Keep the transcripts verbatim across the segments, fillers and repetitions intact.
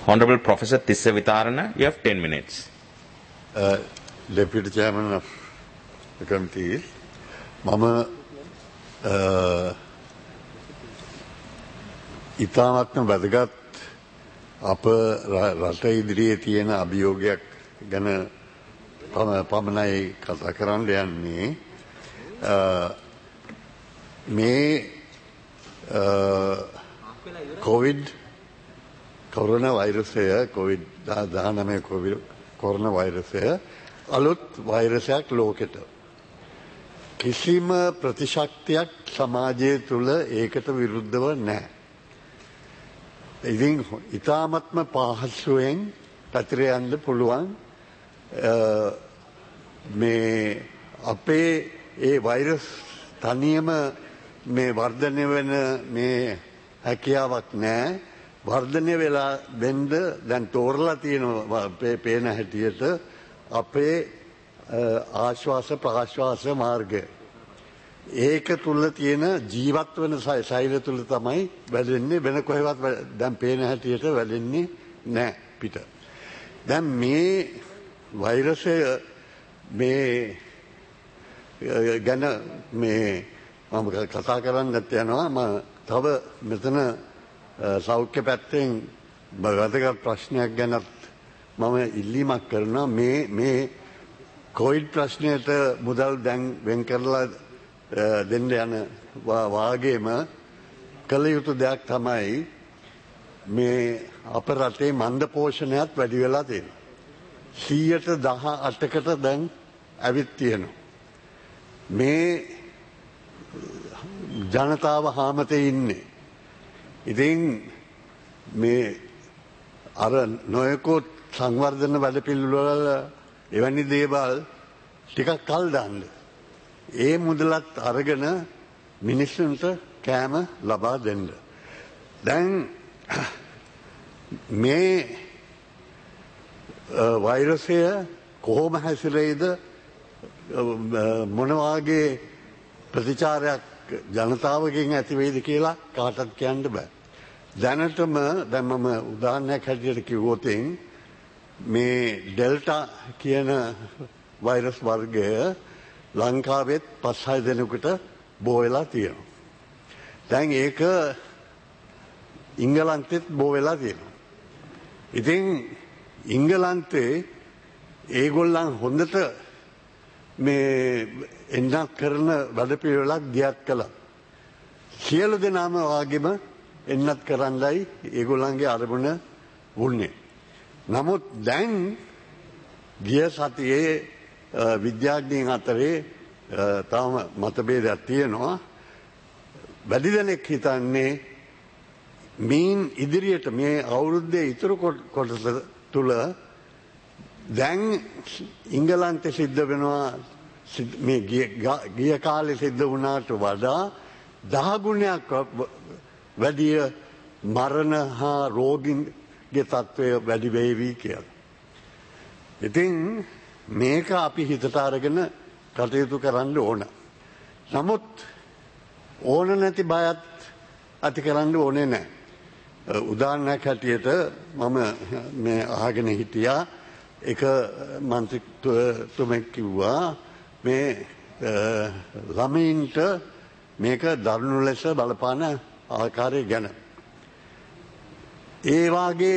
Honorable Professor Tissa Vitarana, you have ten minutes. Uh, Deputy Chairman of the committee, Mama uh, ඉතාමත්ම වැදගත් අප රට ඉදිරියේ තියෙන අභියෝගයක් ගැන පමණයි කතා කරන්න යන්නේ. මේ කොවිඩ් කොරෝනා වෛරසය කොවිඩ් දහනවය කොරෝනා වෛරසය අලුත් වෛරසයක් ලෝකෙට. කිසිම ප්‍රතිශක්තියක් සමාජය තුළ ඒකට විරුද්ධව නැහැ. ඉතින් ඉතාමත්ම පහසුවෙන් පැතිර යන්න පුළුවන් මේ අපේ ඒ වෛරස් තනියම මේ වර්ධනය වෙන මේ හැකියාවක් නැහැ. වර්ධනය වෙලා වෙන්න දැන් තෝරලා තියෙනවා පේන හැටියට අපේ ආශ්වාස ප්‍රාශ්වාස මාර්ගය. ඒක තුල තියෙන ජීවත් වෙන ශෛල තුල තමයි වැඩෙන්නේ. වෙන කොහෙවත් දැන් පේන හැටියට වැඩෙන්නේ නැහැ පිට. දැන් මේ වෛරසය මේ ගැන මේ මම කතා කරන්නත් යනවා. මම තව මෙතන සෞඛ්‍ය පැත්තෙන් වැදගත් ප්‍රශ්නයක් ගැනත් මම ඉල්ලීමක් කරනවා. මේ මේ කොවිඩ් ප්‍රශ්නයට මුදල් දැන් වෙන් කරලා දෙන්න යන වාගේම කළ යුතු දෙයක් තමයි මේ අප රටේ මන්ද පෝෂණයත් වැඩි වෙලා තියෙනවා. සීයට දහ අටකට දැන් ඇවිත් තියෙනවා. මේ ජනතාව හාමතේ ඉන්නේ. ඉතින් මේ අර නොයෙකුත් සංවර්ධන වැඩපිළිවෙළ එවැනි දේවල් ටිකක් කල් දාන්න. ඒ මුදලත් අරගෙන මිනිස්සුන්ට කෑම ලබා දෙන්න. දැන් මේ වෛරසය කොහොම හැසිරෙයිද මොන වගේ ප්‍රතිචාරයක් ජනතාවගෙන් ඇති වෙයිද කියලා කාටවත් කියන්න බෑ. දැනටම දැන් මම උදාහරණයක් හැටියට කිව්වොත් මේ ඩෙල්ටා කියන වෛරස් වර්ගය ලංකාවෙත් පස් හය දෙනෙකුට බෝ වෙලා තියෙනවා. දැන් ඒක ඉංගලන්තෙත් බෝ වෙලා තියෙනවා. ඉතින් ඉංගලන්තේ ඒගොල්ලන් හොඳට මේ එන්නත් කරන වැඩපිළිවෙලක් දියත් කළා. සියලු දෙනාම වාගේම එන්නත් කරන්නයි ඒගොල්ලන්ගේ අරමුණ වුණේ. නමුත් දැන් ගිය සතියේ විද්‍යාඥයන් අතරේ තාම මතභේදයක් තියෙනවා. වැඩි දෙනෙක් හිතන්නේ මීන් ඉදිරියට මේ අවුරුද්දේ ඉතුරු කොටස තුල දැන් ඉංගලන්තේ සිද්ධ වෙනවා මේ ගිය කාලේ සිද්ධ වුණාට වඩා දහ ගුණයක් වැඩි මරණ හා රෝගීන්ගේ තත්ත්වය වැඩි වෙවි කියලා. ඉතින් මේක අපි හිතට අරගෙන කටයුතු කරන්න ඕන. නමුත් ඕන නැති බයත් ඇති කරන්න ඕනේ නැහැ. උදාහරණයක් හැටියට මම මේ අහගෙන හිටියා එක මන්ත්‍රීතුමෙක් කිව්වා මේ ළමයින්ට මේක දරුණු ලෙස බලපාන ආකාරය ගැන. ඒ වාගේ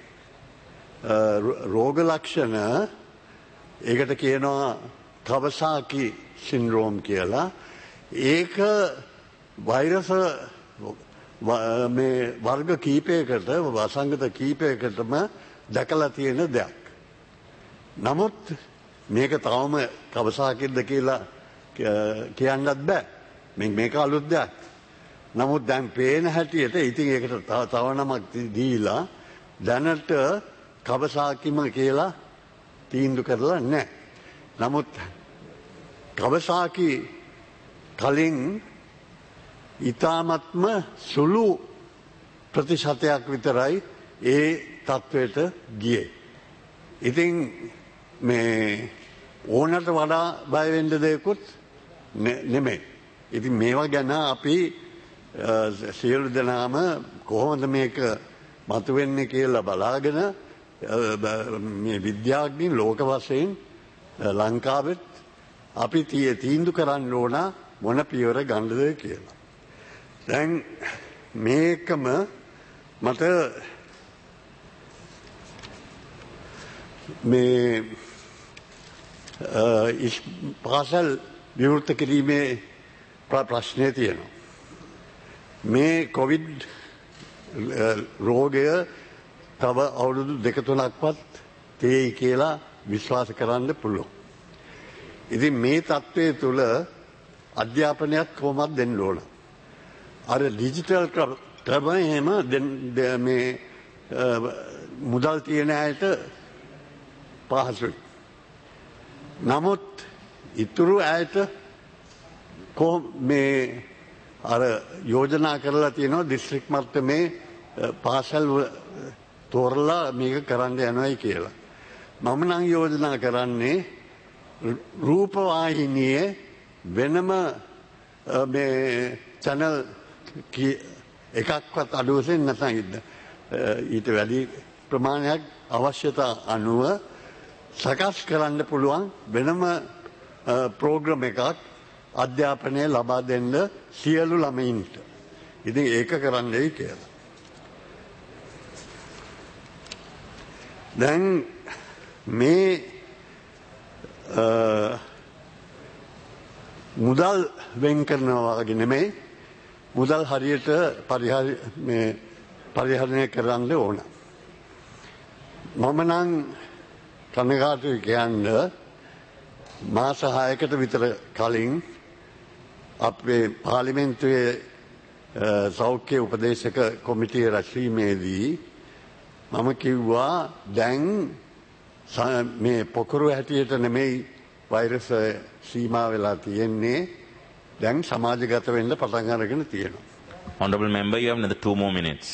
රෝග ලක්ෂණ ඒකට කියනවා කවසාකි සින්ඩ්‍රෝම් කියලා. ඒක වෛරස මේ වර්ග කීපයකට වසංගත කීපයකටම දැකලා තියෙන දෙයක්. නමුත් මේක තවම කවසාකින්ද කියලා කියන්නත් බෑ. මේක අලුත් දෙයක්. නමුත් දැන් පේන හැටියට ඉතින් ඒකට තව නමක් දීලා දැනට කවසාකිම කියලා තීන්දුව කරලා නැහැ. නමුත් කවසාකි කලින් ඊ타මත්ම සුළු ප්‍රතිශතයක් විතරයි ඒ තත්වයට ගියේ. ඉතින් මේ ඕනට වඩා බය වෙන්න දෙයක්වත් නෙමෙයි. ඉතින් මේවා ගැන අපි සියලු දෙනාම කොහොමද මේක මතුවෙන්නේ කියලා බලාගෙන මේ විද්‍යාඥයින් ලෝක වශයෙන් ලංකාවෙත් අපි තීන්දුව කරන්න ඕන මොන පියවර ගන්නද කියලා. දැන් මේකම මට මේ පාසල් විවෘත කිරීමේ ප්‍රශ්නය තියෙනවා. මේ කොවිඩ් රෝගය තව අවුරුදු දෙක තුනක්වත් තියෙයි කියලා විශ්වාස කරන්න පුළුවන්. ඉතින් මේ තත්ත්වයේ තුල අධ්‍යාපනයක් කොහොමද දෙන්න ඕන? අර ඩිජිටල් ක්‍රම එහෙම මේ මුදල් තියෙන අයට පහසුයි. නමුත් ඉතුරු අයට කොහොම මේ අර යෝජනා කරලා තියෙනවා දිස්ත්‍රික් මට්ටමේ පාසල් තෝරලා මේක කරන්න යනවායි කියලා. මම නම් යෝජනා කරන්නේ රූපවාහිනියේ වෙනම මේ channel එකක්වත් අඩු වශයෙන් නැත්නම් ඊට වැඩි ප්‍රමාණයක් අවශ්‍යතා අනුව සකස් කරන්න පුළුවන් වෙනම ප්‍රෝග්‍රෑම් එකක් අධ්‍යාපනය ලබා දෙන්න සියලු ළමයින්ට. ඉතින් ඒක කරන්නයි කියලා. දැන් මේ මුදල් වෙන් කරනවා වගේ නෙමෙයි මුදල් හරියට පරිහරණය මේ පරිහරණය කරන්න ඕන. මම නම් කනගාටුයි කියන්නේ මාස හයකට විතර කලින් අපේ පාර්ලිමේන්තුවේ සෞඛ්‍ය උපදේශක කොමිටියේ රැස්වීමේදී මම කිව්වා දැන් මේ පොකුරු හැටියට නෙමෙයි වෛරස් සීමා වෙලා තියෙන්නේ දැන් සමාජගත වෙන්න පටන් අරගෙන තියෙනවා. Honorable member, you have another two more minutes.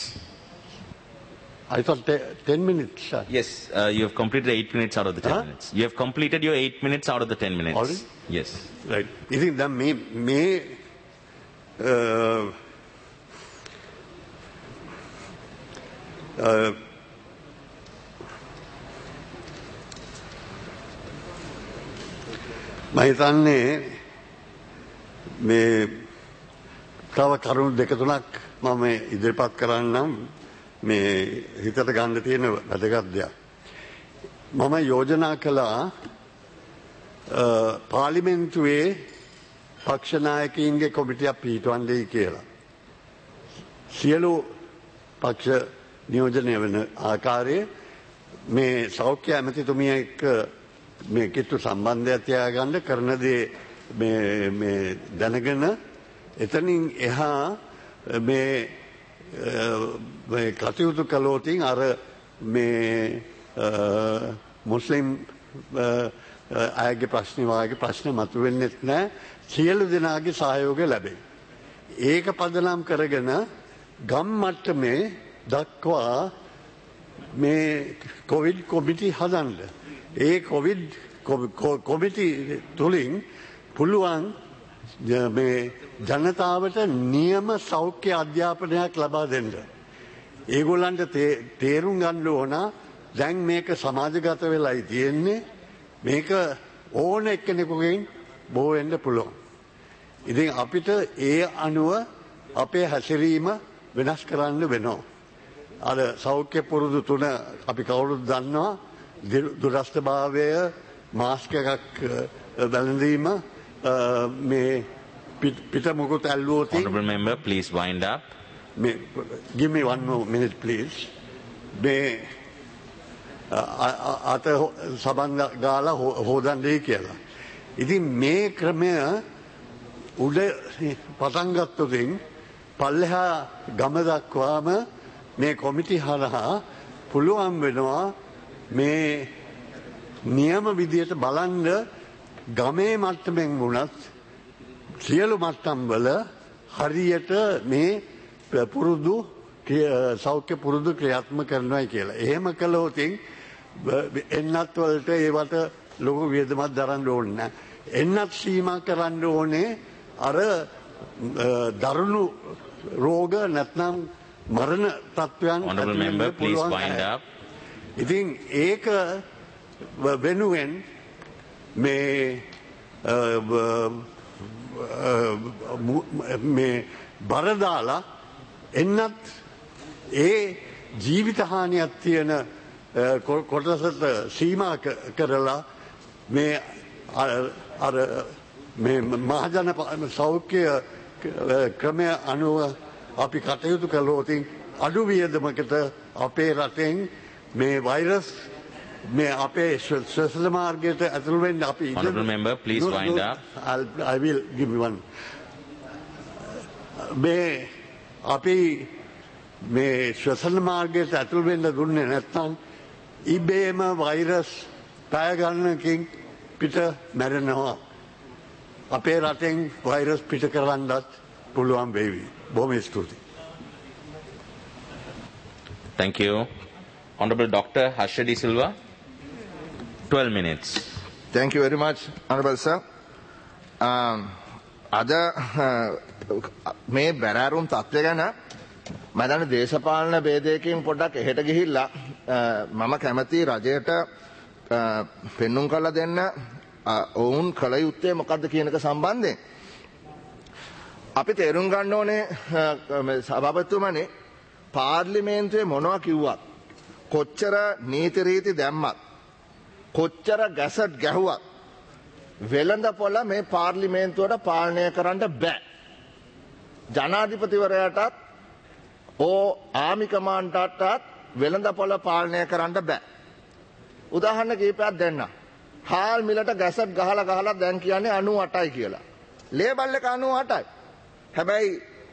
I thought ten minutes. Sir. Yes, uh, you have completed eight minutes out of the ten huh? minutes. You have completed your eight minutes out of the ten minutes. Already? Yes. Right. You think that may may uh, uh, මම හිතන්නේ මේ තව කරුණු දෙක තුනක් මම ඉදිරිපත් කරන්නම් මේ හිතට ගන්න තියෙන වැදගත් දෙයක්. මම යෝජනා කළා පාර්ලිමේන්තුවේ පක්ෂ නායකයින්ගේ කොමිටියක් පිහිටවන්නයි කියලා. සියලු පක්ෂ නියෝජනය වෙන ආකාරයේ මේ සෞඛ්‍ය ඇමතිතුමිය එක්ක මේ කිට්ටු සම්බන්ධයක් තියාගන්න කරන දේ මේ මේ දැනගෙන එතනින් එහා මේ මේ කටයුතු කළොතින් අර මේ මුස්ලිම් අයගේ ප්‍රශ්න වාගේ ප්‍රශ්න මතුවෙන්නේ නැහැ. සියලු දෙනාගේ සහයෝගය ලැබේ. ඒක පදනම් කරගෙන ගම් මට්ටමේ දක්වා මේ කොවිඩ් කොමිටි හදන්න. ඒ කොවිඩ් කොමිටි තුලින් පුළුවන් මේ ජනතාවට නියම සෞඛ්‍ය අධ්‍යාපනයක් ලබා දෙන්න. ඒගොල්ලන්ට තේරුම් ගන්න ඕන දැන් මේක සමාජගත වෙලායි තියෙන්නේ. මේක ඕන එක්කෙනෙකුගෙන් බෝ වෙන්න පුළුවන්. ඉතින් අපිට ඒ අනුව අපේ හැසිරීම වෙනස් කරන්න වෙනවා. අර සෞඛ්‍ය පුරුදු තුන අපි කවුරුත් දන්නවා. දුරස්ථභාවය, මාස්ක් එකක් වැළඳීම මේ පිට මොකද ඇල්ලුවොත්. Honorable member, please wind up. මේ give me one more minute please. මේ අත සබන් ගාලා හොදන්නේ කියලා. ඉතින් මේ ක්‍රමය උඩ පටන් ගත්තොතින් පල්ලෙහා ගම දක්වාම මේ කොමිටි හරහා පුළුවන් වෙනවා මේ නියම විදියට බලන්න ගමේ මට්ටමින් වුණත් සියලු මට්ටම් වල හරියට මේ පුරුදු සෞඛ්‍ය පුරුදු ක්‍රියාත්මක කරනවායි කියලා. එහෙම කළොත් එන්නත් වලට ඒවට ලොකු වියදමක් දරන්න ඕනේ නැහැ. එන්නත් සීමා කරන්න ඕනේ අර දරුණු රෝග නැත්නම් මරණ තත්ත්වයන් Honorable ඇති member, වෙන්න please පුළුවන් wind අය. up. ඉතින් ඒක වෙනුවෙන් මේ අ, බ- අ, මු- මේ බරදාලා එන්නත් ඒ ජීවිත හානියක් තියෙන අ, කො- කොටසට සීමා ක- කරලා මේ අ- අර මේ මහජන ප- සෞඛ්‍ය ක- ක්‍රමය අනුව අපි කටයුතු කළෝතින් අඩු වියදමකට අපේ රටෙන් මේ වෛරස් මේ අපේ ශ්වසන මාර්ගයට ඇතුළු වෙන්න අපි ඉඩ- Honorable member, please No, wind no, up. I'll, I will give you one. මේ අපි මේ ශ්වසන මාර්ගයට ඇතුළු වෙන්න දුන්නේ නැත්නම් ඉබේම වෛරස් පැය ගණනකින් පිට මැරෙනවා. අපේ රටෙන් වෛරස් පිට කරන්නත් පුළුවන් වේවි. බොහොම ස්තුතියි. Thank you. Honorable Doctor Harsha D. Silva, twelve minutes. Thank you very much, Honorable Sir. Um, අද මේ බැරෑරුම් තත්ත්වය ගැන මම දන්නේ දේශපාලන ભેදයකින් පොඩ්ඩක් එහෙට ගිහිල්ලා මම කැමති රජයට පෙන්눔 කරලා දෙන්න ඔවුන් කළ යුත්තේ මොකද්ද කියන එක සම්බන්ධයෙන්. අපි තේරුම් ගන්න ඕනේ සභාපතිතුමනි පාර්ලිමේන්තුවේ මොනවා කිව්වත් කොච්චර නීති රීති දැම්මත් කොච්චර ගැසට් ගැහුවත් වෙළඳපොළ මේ පාර්ලිමේන්තුවට පාලනය කරන්න බෑ. ජනාධිපතිවරයාටත් ඕ ආමි කමාන්ඩර්ටත් වෙළඳපොළ පාලනය කරන්න බෑ. උදාහරණ කීපයක් දෙන්න. හාල් මිලට ගැසට් ගහලා ගහලා දැන් කියන්නේ අනූ අටයි කියලා. ලේබල් එක අනූ අටයි. හැබැයි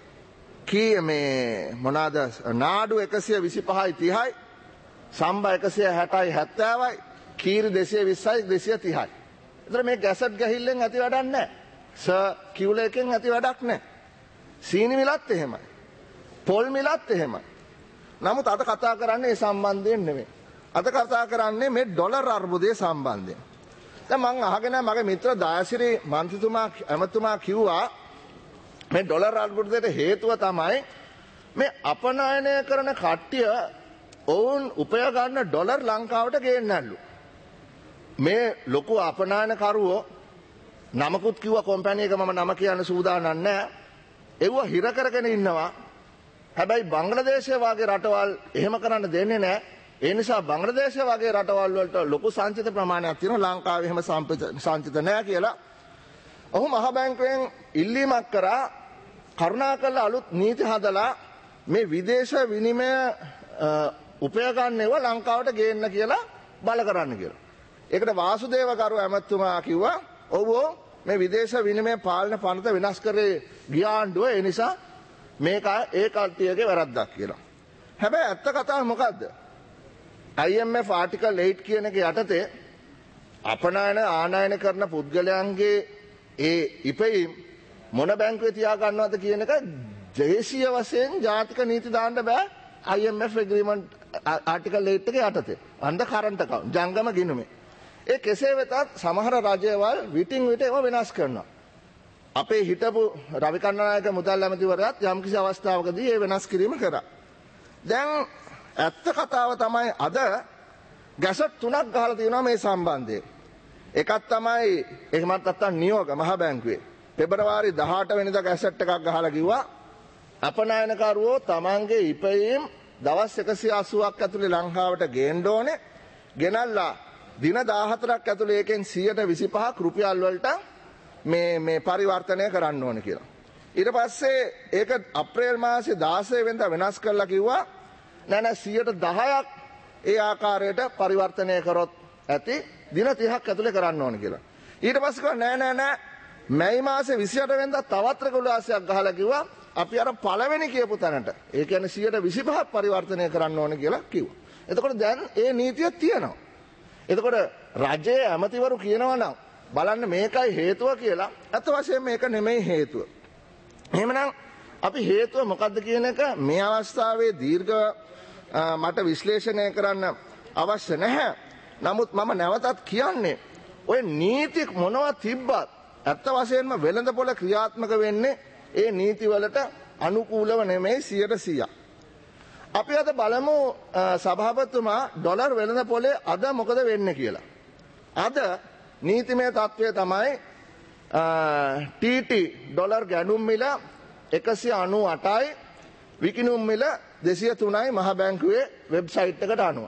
කී මේ මොනවාද නාඩු එකසිය විසිපහයි තිහයි සම්බා එකසිය හැටයි හැත්තෑවයි කීරි දෙසිය විස්සයි දෙසිය තිහයි. එතන මේ ගැසට් ගහිල්ලෙන් ඇති වැඩක් නැහැ. සර් කිව්ල එකෙන් ඇති වැඩක් නැහැ. සීනි මිලත් එහෙමයි. පොල් මිලත් එහෙමයි. නමුත් අද කතා කරන්නේ ඒ සම්බන්ධයෙන් නෙමෙයි. අද කතා කරන්නේ මේ ඩොලර් අර්බුදය සම්බන්ධයෙන්. දැන් මම අහගෙන මගේ මිත්‍ර දායසිරි මන්ත්‍රීතුමා ඇමතුමා කිව්වා මේ ඩොලර් අර්බුදයට හේතුව තමයි මේ අපනයනය කරන කට්ටිය ඔවුන් උපය ගන්න ඩොලර් ලංකාවට ගේන්නලු. මේ ලොකු අපනයනකරුවෝ නමකුත් කිව්වා කම්පැනි එක මම නම කියන්න සූදානම් නැහැ. ඒව හිර කරගෙන ඉන්නවා. හැබැයි බංග්ලාදේශය වගේ රටවල් එහෙම කරන්න දෙන්නේ නැහැ. ඒ නිසා බංග්ලාදේශය වගේ රටවල් වලට ලොකු සංචිත ප්‍රමාණයක් තියෙනවා. ලංකාවේ එහෙම සංචිත නැහැ කියලා. ඔහු මහ බැංකුවෙන් ඉල්ලීමක් කරා කරුණාකරලා අලුත් නීති හදලා මේ විදේශ විනිමය උපය ගන්නව ලංකාවට ගේන්න කියලා බල කරන්න කියලා. ඒකට වාසුදේව කරු ඇමතුමා කිව්වා ඔව් මේ විදේශ විනිමය පාලන පනත වෙනස් කරේ ගියාණ්ඩුව ඒ නිසා මේක ඒ කට්ටියගේ වැරද්දක් කියලා. හැබැයි ඇත්ත කතාව මොකද්ද? I M F article eight කියන එක යටතේ අපනයන ආනයන කරන පුද්ගලයන්ගේ ඒ ඉපෙයිම් මොන බැංකුවේ තියා ගන්නවද කියන එක දේශීය වශයෙන් ජාතික නීති දාන්න බෑ I M F agreement article eight එක යටතේ. අnder current account ජංගම ගිණුමේ. ඒ කෙසේ වෙතත් සමහර රජයවල් විටින් විට ඒවා වෙනස් කරනවා. අපේ හිටපු රවි කරුණානායක මුදල් ඇමතිවරයාත් යම්කිසි අවස්ථාවකදී ඒ වෙනස් කිරීම කරා. දැන් ඇත්ත කතාව තමයි අද ගැසට් තුනක් ගහලා තියෙනවා මේ සම්බන්ධයෙන්. එකක් තමයි එහෙමත් නැත්නම් නියෝග මහ බැංකුවේ පෙබරවාරි දහඅට වෙනිදා ගැසට් එකක් ගහලා කිව්වා අපනයනකරුවෝ තමන්ගේ ඉපයීම් දවස් එකසිය අසූවක් ඇතුලේ ලංකාවට ගේන්න ඕනේ. ගෙනල්ලා දින දාහතරක් ඇතුලේ ඒකෙන් සියයට විසිපහක් රුපියල් වලට මේ මේ පරිවර්තනය කරන්න ඕනේ කියලා. ඊට පස්සේ ඒක අප්‍රේල් මාසේ දාසය වෙනිදා වෙනස් කරලා කිව්වා නෑ නෑ සියයට දහයක් ඒ ආකාරයට පරිවර්තනය කරොත් ඇති දින තිහක් ඇතුලේ කරන්න ඕනේ කියලා. ඊට පස්සේ කිව්වා නෑ නෑ නෑ මැයි මාසේ විසිඅට වෙනිදා තවත් රෙගුලාසියක් ගහලා කිව්වා අපි අර පළවෙනි කියපු තැනට ඒ කියන්නේ සියයට විසිපහක් පරිවර්තනය කරන්න ඕනේ කියලා කිව්වා. එතකොට දැන් ඒ නීතිය තියෙනවා. එතකොට රජයේ ඇමතිවරු කියනවා නම් බලන්න මේකයි හේතුව කියලා. අත වශයෙන් මේක නෙමෙයි හේතුව. එහෙමනම් අපි හේතුව මොකද්ද කියන එක මේ අවස්ථාවේ දීර්ඝ මට විශ්ලේෂණය කරන්න අවශ්‍ය නැහැ. නමුත් මම නැවතත් කියන්නේ ඔය නීති මොනවා තිබ්බත් අත වශයෙන්ම වෙළඳපොළ ක්‍රියාත්මක වෙන්නේ ඒ නීතිවලට අනුකූලව නෙමෙයි සියයට සීයක්. අපි අද බලමු සභාපතිතුමා ඩොලර් වෙළඳ පොලේ අද මොකද වෙන්නේ කියලා. අද නීතිමය තත්ත්වය තමයි ටී ටී ඩොලර් ගැනුම් මිල එකසිය අනූ අටයි විකිණුම් මිල දෙසිය තුනයි මහ බැංකුවේ වෙබ්සයිට් එකට අනුව.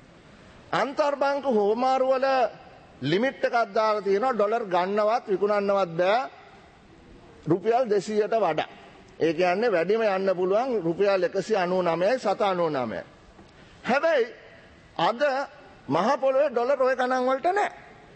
අන්තර්බංක හෝමාරු වල ලිමිට් එකක් දාලා තියෙනවා ඩොලර් ගන්නවත් විකුණන්නවත් බෑ රුපියල් දෙසීයට වඩා. ඒ කියන්නේ වැඩිම යන්න පුළුවන් රුපියල් එකසිය අනූ නවයයි සත අනූ නවයයි. හැබැයි අද මහ පොළොවේ ඩොලර් ඔය ගණන් වලට නැහැ.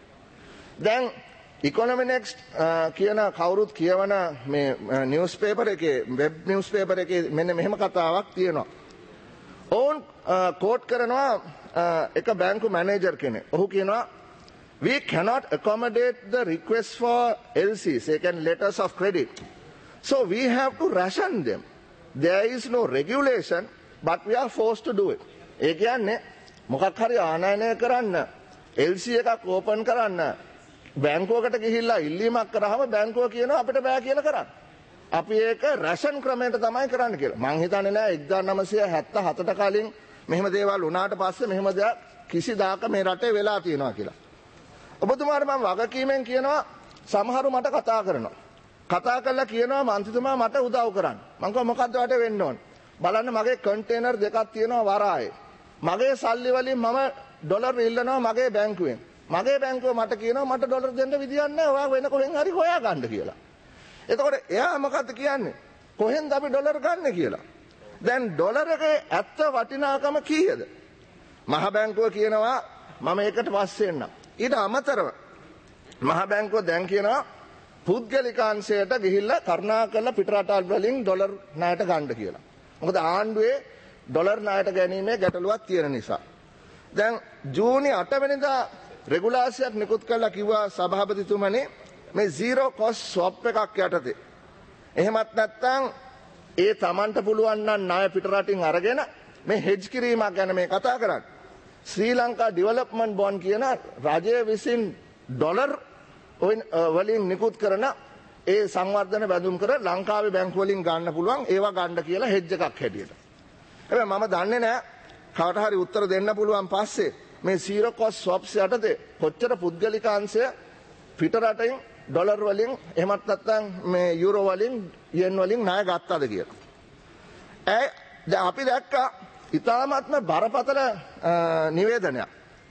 දැන් ඉකොනොමි නෙක්ස්ට් කියන කවුරුත් කියවන මේ නිවුස් පේපර් එකේ වෙබ් නිවුස් පේපර් එකේ මෙන්න මෙහෙම කතාවක් තියෙනවා. ඔවුන් කෝට් කරනවා එක බැංකු මැනේජර් කෙනෙක්. ඔහු කියනවා we cannot accommodate the request for L Cs, they can letters of credit. So we have to ration them. There is no regulation, but we are forced to do it. ඒ කියන්නේ මොකක් හරි ආනයනය කරන්න L C එකක් open කරන්න බැංකුවකට ගිහිල්ලා ඉල්ලීමක් කරාම බැංකුව කියනවා අපිට බෑ කියලා කරන්න. අපි ඒක රැෂන් ක්‍රමයට තමයි කරන්න කියලා. මං හිතන්නේ නෑ එක්දාස් නවසිය හැත්තෑ හතට කලින් මෙහෙම දේවල් වුණාට පස්සේ මෙහෙම දෙයක් කිසිදාක මේ රටේ වෙලා තියෙනවා කියලා. ඔබතුමාට මම වගකීමෙන් කියනවා සමහරු මට කතා කරනවා. කතා කරලා කියනවා මන්ත්‍රීතුමා මට උදව් කරන්න. මං කිව්වා මොකද්ද වැඩ වෙන්න ඕන? බලන්න මගේ කන්ටේනර් දෙකක් තියෙනවා වරායේ. මගේ සල්ලි වලින් මම ඩොලර් ඉල්ලනවා මගේ බැංකුවෙන්. මගේ බැංකුව මට කියනවා මට ඩොලර් දෙන්න විදියක් නැහැ. ඔයා වෙන කොහෙන් හරි හොයා ගන්න කියලා. එතකොට එයා මොකද්ද කියන්නේ? කොහෙන්ද අපි ඩොලර් ගන්න කියලා. දැන් ඩොලර් එකේ ඇත්ත වටිනාකම කීයද? මහ බැංකුව කියනවා මම ඒකට පස්සේ එන්නම්. ඊට අමතරව මහ බැංකුව දැන් කියනවා පුද්ගලිකාංශයට ගිහිල්ලා කරුණාකරලා පිටරටවල් වලින් ඩොලර් ණයට ගන්න කියලා. මොකද ආණ්ඩුවේ ඩොලර් ණයට ගැනීමේ ගැටලුවක් තියෙන නිසා. දැන් ජූනි අට වෙනිදා රෙගුලාසියක් නිකුත් කළා කිව්වා සභාපතිතුමනි මේ zero cost swap එකක් යටතේ. එහෙමත් නැත්නම් ඒ Tamanට පුළුවන් නම් ණය පිටරටින් අරගෙන මේ හෙජ් කිරීමක් ගැන මේ කතා කරන්නේ. ශ්‍රී ලංකා ඩෙවලොප්මන්ට් බොන්ඩ් කියන රජය විසින් ඩොලර් වලින් නිකුත් කරන ඒ සංවර්ධන බැඳුම් කර ලංකාවේ බැංකු වලින් ගන්න පුළුවන් ඒවා ගන්න කියලා හෙජ් එකක් හැටියට. හැබැයි මම දන්නේ නැහැ කවට හරි උත්තර දෙන්න පුළුවන් පස්සේ මේ zero cost swaps යටතේ කොච්චර පුද්ගලිකාංශය පිටරටින් ඩොලර් වලින් එහෙමත් නැත්නම් මේ යුරෝ වලින් යෙන් වලින් ණය ගත්තද කියලා. ඒ දැන් අපි දැක්කා ඉතාමත්ම බරපතල නිවේදනයක්.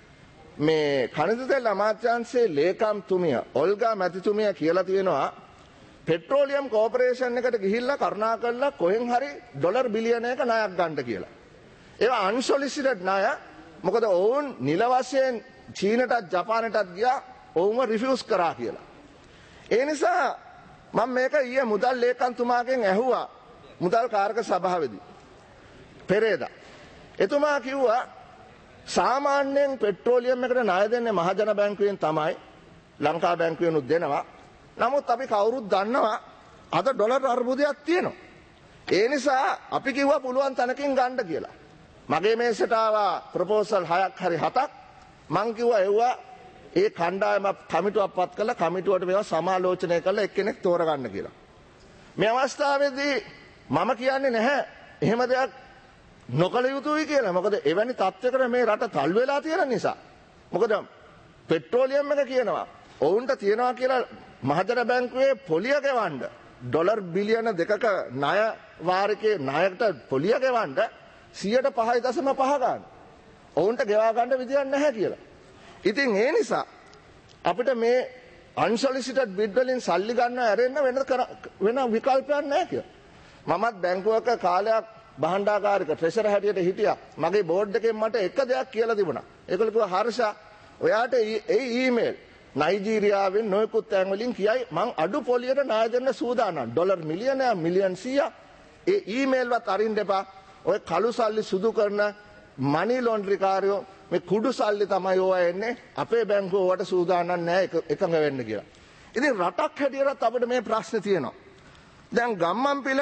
මේ khනිජ තෙල් අමාත්‍යාංශයේ ලේකම්තුමිය ඔල්ගා මැතිතුමිය කියලා තියෙනවා පෙට්‍රෝලියම් කෝපරේෂන් එකට ගිහිල්ලා කරුණාකරලා කොහෙන් හරි ඩොලර් බිලියනයක ණයක් ගන්න කියලා. ඒවා අන්සොලිසිටඩ් ණය. මොකද ඔවුන් නිල වශයෙන් චීනටත් ජපානටත් ගියා ඔවුන්ව රිෆියුස් කරා කියලා. ඒ නිසා මම මේක ඊයේ මුදල් ලේකම්තුමාගෙන් ඇහුවා මුදල් කාරක සභාවේදී. පෙරේදා. එතුමා කිව්වා සාමාන්‍යයෙන් පෙට්‍රෝලියම් එකට ණය දෙන්නේ මහජන බැංකුවෙන් තමයි. ලංකා බැංකුවෙනුත් දෙනවා. නමුත් අපි කවුරුත් දන්නවා අද ඩොලර් අර්බුදයක් තියෙනවා. ඒ නිසා අපි කිව්වා පුළුවන් තැනකින් ගන්න කියලා. මගේ මේසට ආවා ප්‍රොපෝසල් හයක් හරි හතක්. මං කිව්වා එව්වා ඒ කණ්ඩායම කමිටුවක් පත් කළා කමිටුවට මේවා සමාලෝචනය කරලා එක්කෙනෙක් තෝරගන්න කියලා. මේ අවස්ථාවේදී මම කියන්නේ නැහැ එහෙම දෙයක් නොකළ යුතුයි කියලා. මොකද එවැනි තත්ත්වයකට මේ රට තල් වෙලා තියෙන නිසා. මොකද පෙට්‍රෝලියම් එක කියනවා ඔවුන්ට තියනවා කියලා මහජන බැංකුවේ පොලිය ගෙවන්න ඩොලර් බිලියන දෙකක ණය වාරිකේ ණයට පොලිය ගෙවන්න සියයට පහයි දශම පහ ගන්න. ඔවුන්ට ගෙවා ගන්න විදියක් නැහැ කියලා. ඉතින් ඒ නිසා අපිට මේ අන්සොලිසිටඩ් බිඩ් වලින් සල්ලි ගන්න ඇරෙන්න වෙන වෙන විකල්පයක් නැහැ කියලා. මමත් බැංකුවක කාලයක් භාණ්ඩාගාරික ට්‍රෙෂරර් හැටියට හිටියා. මගේ බෝඩ් එකෙන් මට එක දෙයක් කියලා තිබුණා. ඒගොල්ලෝ කිව්වා හර්ෂා ඔයාට ඒ ඊමේල් නයිජීරියාවෙන් නොයෙකුත් තැන් වලින් කියයි මං අඩු පොලියට ණය දෙන්න සූදානම්. ඩොලර් මිලියනයක් මිලියන් සීයක් ඒ ඊමේල් වත් අරින්න එපා. ඔය කළු සල්ලි සුදු කරන මනි ලොන්ඩරි කාරයෝ මේ කුඩු සල්ලි තමයි ඕවා එන්නේ. අපේ බැංකුව ඔයාට සූදානම් නැහැ එකඟ වෙන්න කියලා. ඉතින් රටක් හැටියට අපිට මේ ප්‍රශ්නේ තියෙනවා. දැන් ගම්මන්පිල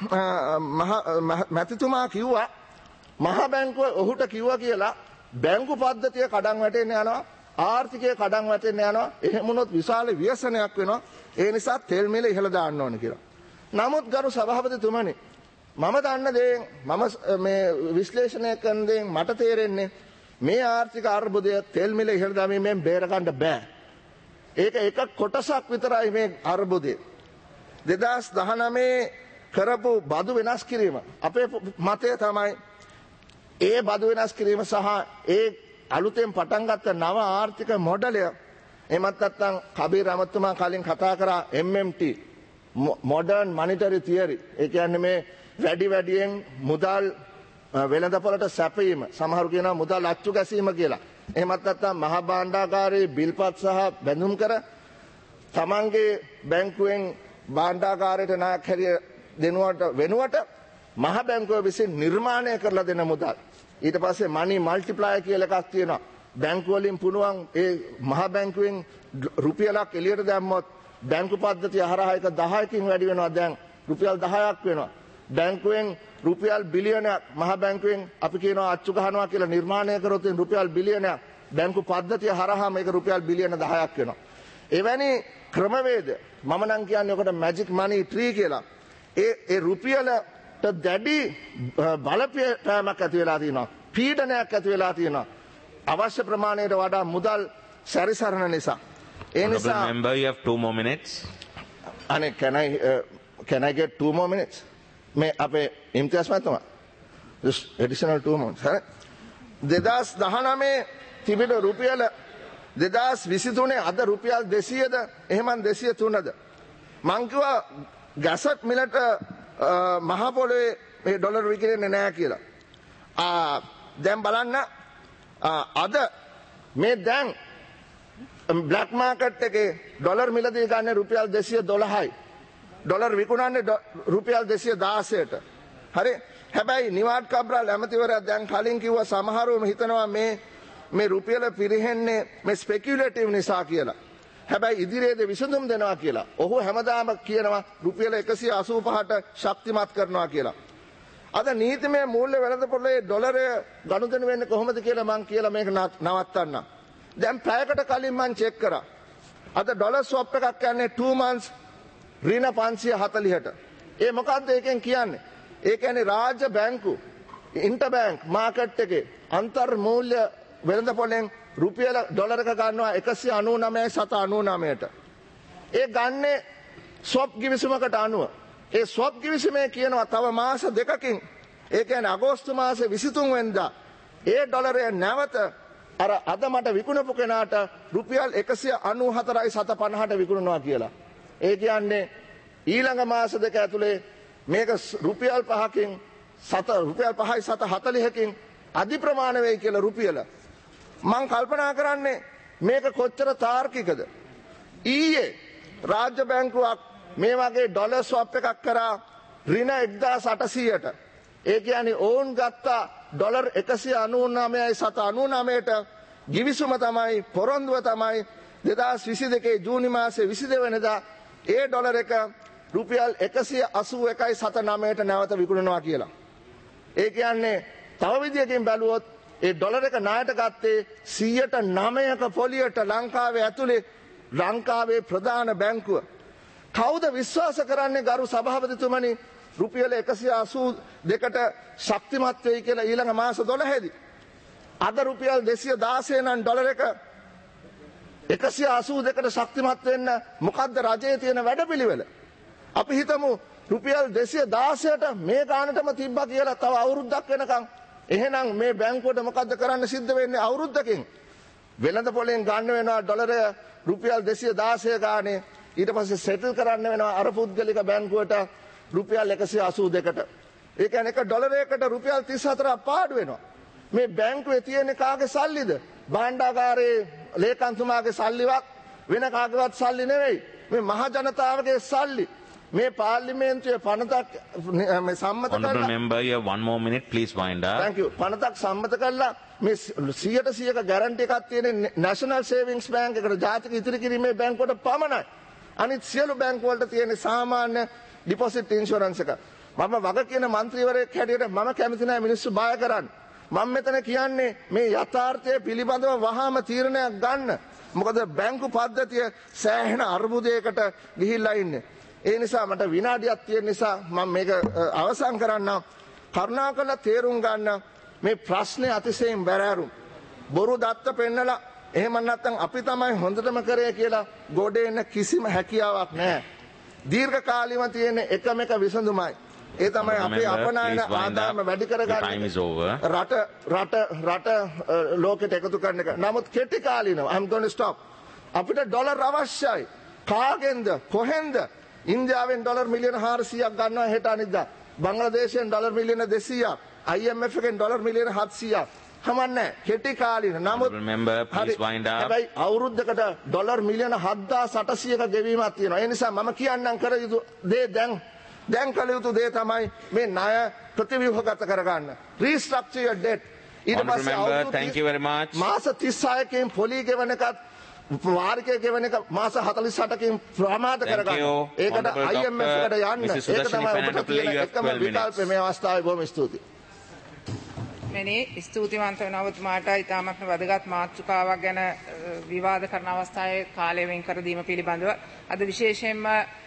මැතිතුමා කිව්වා මහ බැංකුව ඔහුට කිව්වා කියලා බැංකු පද්ධතිය කඩන් වැටෙන්න යනවා ආර්ථිකය කඩන් වැටෙන්න යනවා එහෙම වුණොත් විශාල ව්‍යසනයක් වෙනවා ඒ නිසා තෙල් මිල ඉහළ දාන්න ඕන කියලා. නමුත් ගරු සභාපතිතුමනි මම දන්න දේ මම මේ විශ්ලේෂණය කරන දේ මට තේරෙන්නේ මේ ආර්ථික අර්බුදය තෙල් මිල ඉහළ දැමීමෙන් බේර ගන්න බෑ. ඒක එක කොටසක් විතරයි මේ අර්බුදය. දෙදහස් දහනවය කරපු බදු වෙනස් කිරීම අපේ මතය තමයි ඒ බදු වෙනස් කිරීම සහ ඒ අලුතෙන් පටන් ගත්ත නව ආර්ථික මොඩලය එමත් නැත්නම් කබීර් අමතුමා කලින් කතා කරා M M T modern monetary theory. ඒ කියන්නේ මේ වැඩි වැඩියෙන් මුදල් වෙළඳපොළට සැපයීම සමහරු කියනවා මුදල් අච්චු ගැසීම කියලා. එහෙමත් නැත්නම් මහා භාණ්ඩාගාරයේ බිල්පත් සහ බැඳුම් කර තමන්ගේ බැංකුවෙන් භාණ්ඩාගාරයට ණයක් හැරිය දෙනුවට වෙනුවට මහ බැංකුව විසින් නිර්මාණය කරලා දෙන මුදල්. ඊට පස්සේ money multiplier කියලා එකක් තියෙනවා. බැංකුව වලින් පුණුවන් ඒ මහ බැංකුවෙන් රුපියලක් එළියට දැම්මොත් බැංකු පද්ධතිය හරහා එක දහයකින් වැඩි වෙනවා. දැන් රුපියල් දහයක් වෙනවා. බැංකුවෙන් රුපියල් බිලියනයක් මහ බැංකුවෙන් අපි කියනවා අච්චු ගහනවා කියලා නිර්මාණය කරොත් රුපියල් බිලියනයක් බැංකු පද්ධතිය හරහා මේක රුපියල් බිලියන දහයක් වෙනවා. එවැනි ක්‍රමවේද මම නම් කියන්නේ ඔකට මැජික් මනි ට්‍රී කියලා. ඒ ඒ රුපියලට දැඩි බලපෑමක් ඇති වෙලා තියෙනවා. පීඩනයක් ඇති වෙලා තියෙනවා. අවශ්‍ය ප්‍රමාණයට වඩා මුදල් සැරිසරන නිසා. ඒ නිසා member, you have two more minutes. අනේ can I uh, can I get two more minutes? මේ අපේ ඉම්තියාස් මහත්මයා just additional two months හරි. දෙදහස් දහනවය තිබෙන රුපියල දෙදහස් විසිතුනේ අද රුපියල් දෙසීයද එහෙම දෙසිය තුනද මං කිව්වා ගැසට් මිලට මහ පොළොවේ මේ ඩොලර් විකිරෙන්නේ නැහැ කියලා. ආ දැන් බලන්න අද මේ දැන් බ්ලැක් මාකට් එකේ ඩොලර් මිලදී ගන්න රුපියල් දෙසිය දොළහයි. ඩොලර් විකුණන්නේ රුපියල් දෙසිය දාසයට. හරි. හැබැයි නිවාඩ් කබ්‍රාල් ඇමතිවරයා දැන් කලින් කිව්වා සමහරවම හිතනවා මේ මේ රුපියල පිරෙන්නේ මේ ස්පෙකියුලටිව් නිසා කියලා. හැබැයි ඉදිරියේදී විසඳුම් දෙනවා කියලා. ඔහු හැමදාම කියනවා රුපියල එකසිය අසූ පහට ශක්තිමත් කරනවා කියලා. අද නීතිමය මූල්‍ය වෙළඳපොළේ ඩොලරය ගනුදෙනු වෙන්නේ කොහොමද කියලා මම කියලා මේක නවත්තන්න. දැන් පැයකට කලින් මම චෙක් කරා. අද ඩොලර් ස්වැප් එකක් යන්නේ two months ඍණ පන්සිය හතළිහට. ඒ මොකද්ද ඒකෙන් කියන්නේ? ඒ කියන්නේ රාජ්‍ය බැංකු ඉන්ටර් බැංක් මාකට් එකේ අන්තර් මූල්‍ය වෙළඳපොළෙන් රුපියල ඩොලරක ගන්නවා එකසිය අනූනවයයි සත අනූනවයට. ඒ ගන්නේ ස්වැප් ගිවිසුමකට අනුව. ඒ ස්වැප් ගිවිසුමේ කියනවා තව මාස දෙකකින් ඒ කියන්නේ අගෝස්තු මාසේ විසිතුන් වෙනිදා ඒ ඩොලරය නැවත අර අද මට විකුණපු කෙනාට රුපියල් එකසිය අනූ හතරයි සත පනහට විකුණනවා කියලා. ඒ කියන්නේ ඊළඟ මාස දෙක ඇතුලේ මේක රුපියල් පහකින් සත රුපියල් පහයි සත හතළිහකින් අධි ප්‍රමාණ වෙයි කියලා රුපියල. මං කල්පනා කරන්නේ මේක කොච්චර තාර්කිකද? ඊයේ රාජ්‍ය බැංකුවක් මේ වගේ ඩොලර් ස්වැප් එකක් කරා ඍණ එක්දාස් අටසීයට. ඒ කියන්නේ ඕන් ගත්ත ඩොලර් එකසිය අනූනවයයි සත අනූනවයට ගිවිසුම තමයි පොරොන්දුව තමයි දෙදහස් විසි දෙකේ ජූනි මාසේ විසි දෙක වෙනිදා ඒ ඩොලර් එක රුපියල් එකසිය අසූ එකයි සත නවයට නැවත විකුණනවා කියලා. ඒ කියන්නේ තව විදියකින් බැලුවොත් ඒ ඩොලර් එක ණයට ගත්තේ සියයට නවයක පොලියට ලංකාවේ ඇතුලේ ලංකාවේ ප්‍රධාන බැංකුව. කවුද විශ්වාස කරන්නේ ගරු සභාපතිතුමනි රුපියල එකසිය අසූ දෙකට ශක්තිමත් වෙයි කියලා ඊළඟ මාස දොළහේදී. අද රුපියල් දෙසිය දාසය නම් ඩොලර් එක එකසිය අසූ දෙකට ශක්තිමත් වෙන්න මොකද්ද රජයේ තියෙන වැඩපිළිවෙල? අපි හිතමු රුපියල් දෙසිය දාසයට මේ ගානටම තිබ්බා කියලා තව අවුරුද්දක් වෙනකන්. එහෙනම් මේ බැංකුවට මොකද්ද කරන්න සිද්ධ වෙන්නේ අවුරුද්දකින්? වෙළඳ පොලෙන් ගන්න වෙනවා ඩොලරය රුපියල් දෙසිය දාසය ගානේ. ඊට පස්සේ සෙටල් කරන්න වෙනවා අර පුද්ගලික බැංකුවට රුපියල් එකසිය අසූ දෙකට. ඒ කියන්නේ එක ඩොලරයකට රුපියල් තිස් හතරක් පාඩු වෙනවා. මේ බැංකුවේ තියෙන කාගේ සල්ලිද? භාණ්ඩාගාරයේ ලේකම්තුමාගේ සල්ලිවක් වෙන කාගේවත් සල්ලි නෙවෙයි. මේ මහ ජනතාවගේ සල්ලි. මේ පාර්ලිමේන්තුවේ පනතක් මේ සම්මත කරලා Honorable member, you have one more minute, please wind up. Thank you. පනතක් සම්මත කරලා මේ සියයට සියයක ගැරන්ටි එකක් තියෙන National Savings Bank එකට ජාතික ඉතිරි කිරීමේ බැංකුවට පමණයි. අනිත් සියලු බැංකු වලට තියෙන සාමාන්‍ය ඩිපොසිට් ඉන්ෂුරන්ස් එක. මම වග කියන മന്ത്രിවරයෙක් හැටියට මම කැමති නැහැ මිනිස්සු බය කරන්න. මම මෙතන කියන්නේ මේ යථාර්ථය පිළිබඳව වහාම තීරණයක් ගන්න. මොකද බැංකු පද්ධතිය සෑහෙන අර්බුදයකට ගිහිල්ලා ඉන්නේ. ඒ නිසා මට විනාඩියක් තියෙන නිසා මම මේක අවසන් කරන්නම්. කරුණාකරලා තේරුම් ගන්න මේ ප්‍රශ්නේ අතිශයින් බැරෑරුම්. බොරු දත්ත පෙන්නලා එහෙම නැත්නම් අපි තමයි හොඳටම කරේ කියලා ගොඩ එන්න කිසිම හැකියාවක් නැහැ. දීර්ඝ කාලීව තියෙන එකම එක විසඳුමයි. ඒ තමයි අපේ අපනායන ආදායම වැඩි කරගන්න රට රට රට ලෝකෙට එකතු කරන එක. නමුත් කෙටි කාලීනව I'm going to stop. අපිට ඩොලර් අවශ්‍යයි. කාගෙන්ද කොහෙන්ද? ඉන්දියාවෙන් ඩොලර් මිලියන හාරසියයක් ගන්නවා හෙට අනිද්දා. බංග්ලාදේශයෙන් ඩොලර් මිලියන දෙසීයක්. I M F එකෙන් ඩොලර් මිලියන හත්සියයක්. හමන්නේ කෙටි කාලීන. නමුත් හැබැයි අවුරුද්දකට ඩොලර් මිලියන හත්දාස් අටසියක ගෙවීමක් තියෙනවා. ඒ නිසා මම කියන්නම් කර යුතු දේ දැන් දැන් කළ යුතු දේ තමයි මේ ණය ප්‍රතිව්‍යුහගත කරගන්න. Restructure your debt. ඊට පස්සේ අවුරුදු මාස තිස් හයකින් පොලි ගෙවන එකත් වාරිකය ගෙවන එක මාස හතළිස් අටකින් ප්‍රමාද කරගන්න. ඒකට I M F එකට යන්න. ඒක තමයි ඔබට තියෙන එකම විකල්පය මේ අවස්ථාවේ. බොහොම ස්තුතියි. මෙනි ස්තුතිවන්ත වෙන ඔබතුමාට ඉතාමත් වැදගත් මාතෘකාවක් ගැන විවාද කරන අවස්ථාවේ කාලය වෙන් කර දීම පිළිබඳව අද විශේෂයෙන්ම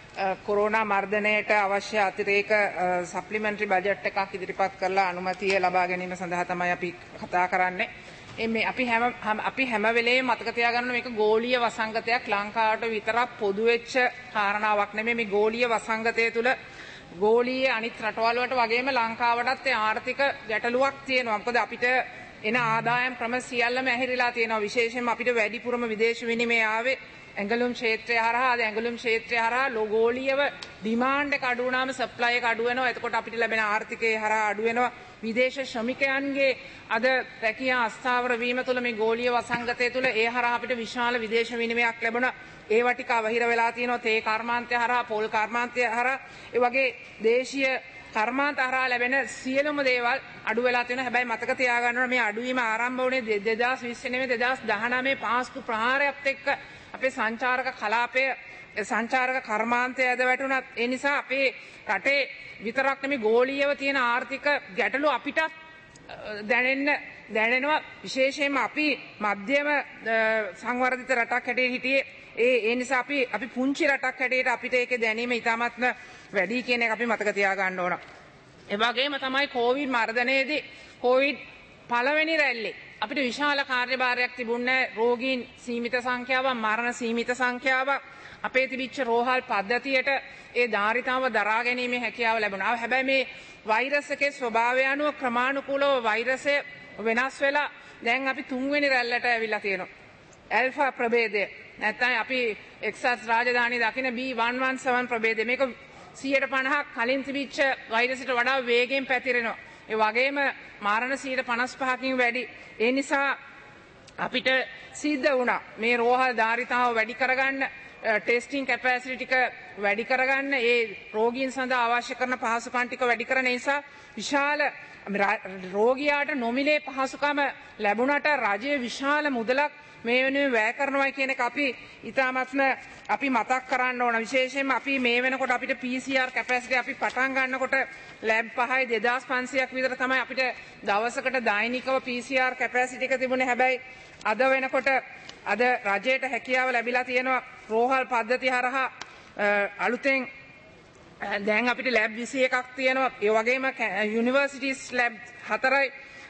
කොරෝනා මර්ධනයට අවශ්‍ය අතිරේක සප්ලිමන්ටරි බජට් එකක් ඉදිරිපත් කරලා අනුමැතිය ලබා ගැනීම සඳහා තමයි අපි කතා කරන්නේ. මේ අපි හැම අපි හැම වෙලේම මතක තියාගන්න මේක ගෝලීය වසංගතයක් ලංකාවට විතරක් පොදු වෙච්ච කාරණාවක් නෙමෙයි. මේ ගෝලීය වසංගතය තුළ ගෝලීය අනිත් රටවල් වලට වගේම ලංකාවටත් ඒ ආර්ථික ගැටලුවක් තියෙනවා. මොකද අපිට එන ආදායම් ක්‍රම සියල්ලම ඇහිරිලා තියෙනවා. විශේෂයෙන්ම අපිට වැඩිපුරම විදේශ විනිමය ආවේ ඇඟලුම් ක්ෂේත්‍රය හරහා. අද ඇඟලුම් ක්ෂේත්‍රය හරහා ගෝලීයව ඩිමාන්ඩ් එක අඩු වුණාම සප්ලයි එක අඩු වෙනවා. එතකොට අපිට ලැබෙන ආර්ථිකය හරහා අඩු වෙනවා. විදේශ ශ්‍රමිකයන්ගේ අද රැකියා අස්ථාවර වීම තුළ මේ ගෝලීය වසංගතය තුළ ඒ හරහා අපිට විශාල විදේශ විනිමයක් ලැබුණා. ඒවා ටික අවහිර වෙලා තියෙනවා. තේ කර්මාන්තය හරහා, පොල් කර්මාන්තය හරහා, ඒ වගේ දේශීය කර්මාන්ත හරහා ලැබෙන සියලුම දේවල් අඩු වෙලා තියෙනවා. හැබැයි මතක තියාගන්න ඕනේ මේ අඩුවීම ආරම්භ වුණේ දෙදාස් විස්ස නෙමෙයි දෙදාස් දහනවය පාස්කු ප්‍රහාරයත් එක්ක අපේ සංචාරක කලාපය සංචාරක කර්මාන්තය ඇද වැටුණත් ඒ නිසා අපේ රටේ විතරක් නෙමෙයි ගෝලීයව තියෙන ආර්ථික ගැටලු අපිටත් දැනෙන්න දැනෙනවා. විශේෂයෙන්ම අපි මධ්‍යම සංවර්ධිත රටක් හැටියට හිටියේ ඒ ඒ නිසා අපි අපි පුංචි රටක් හැටියට අපිට ඒකේ දැනීම ඉතාමත්ම වැඩි කියන එක අපි මතක තියාගන්න ඕන. ඒ වගේම තමයි කොවිඩ් මර්ධනයේදී කොවිඩ් පළවෙනි රැල්ලේ අපිට විශාල කාර්යභාරයක් තිබුණේ. රෝගීන් සීමිත සංඛ්‍යාවක්, මරණ සීමිත සංඛ්‍යාවක්, අපේ තිබිච්ච රෝහල් පද්ධතියට ඒ ධාරිතාව දරා ගැනීමේ හැකියාව ලැබුණා. හැබැයි මේ වෛරස් එකේ ස්වභාවය අනුව ක්‍රමානුකූලව වෛරසය වෙනස් වෙලා දැන් අපි තුන්වෙනි රැල්ලට ඇවිල්ලා තියෙනවා. ඇල්ෆා ප්‍රභේදය නැත්නම් අපි එක්සත් රාජධානිය දකින B one one seven ප්‍රභේදය. මේක සියයට පනහක් කලින් තිබිච්ච වෛරසයට වඩා වේගයෙන් පැතිරෙනවා. ඒ වගේම මරණ සියයට පනස් පහකින් වැඩි. ඒ නිසා අපිට සිද්ධ වුණා මේ රෝහල් ධාරිතාව වැඩි කරගන්න, ටෙස්ටිං කැපැසිටි ටික වැඩි කරගන්න, ඒ රෝගීන් සඳහා අවශ්‍ය කරන පහසුකම් ටික වැඩි කරන නිසා විශාල රෝගියාට නොමිලේ පහසුකම ලැබුණට රජයේ විශාල මුදලක් මේ වෙනුවෙන් වැය කරනවා කියන එක අපි ඉතාමත්ම අපි මතක් කරන්න ඕන. විශේෂයෙන්ම අපි මේ වෙනකොට අපිට P C R කැපැසිටි අපි පටන් ගන්නකොට ලැබ් පහයි දෙදාස් පන්සියයක් විතර තමයි අපිට දවසකට දෛනිකව P C R කැපැසිටි එක තිබුණේ. හැබැයි අද වෙනකොට අද රජයට හැකියාව ලැබිලා තියෙනවා රෝහල් පද්ධතිය හරහා අලුතෙන් දැන් අපිට ලැබ් විසි එකක් තියෙනවා. ඒ වගේම යුනිවර්සිටිස් ලැබ් හතරයි,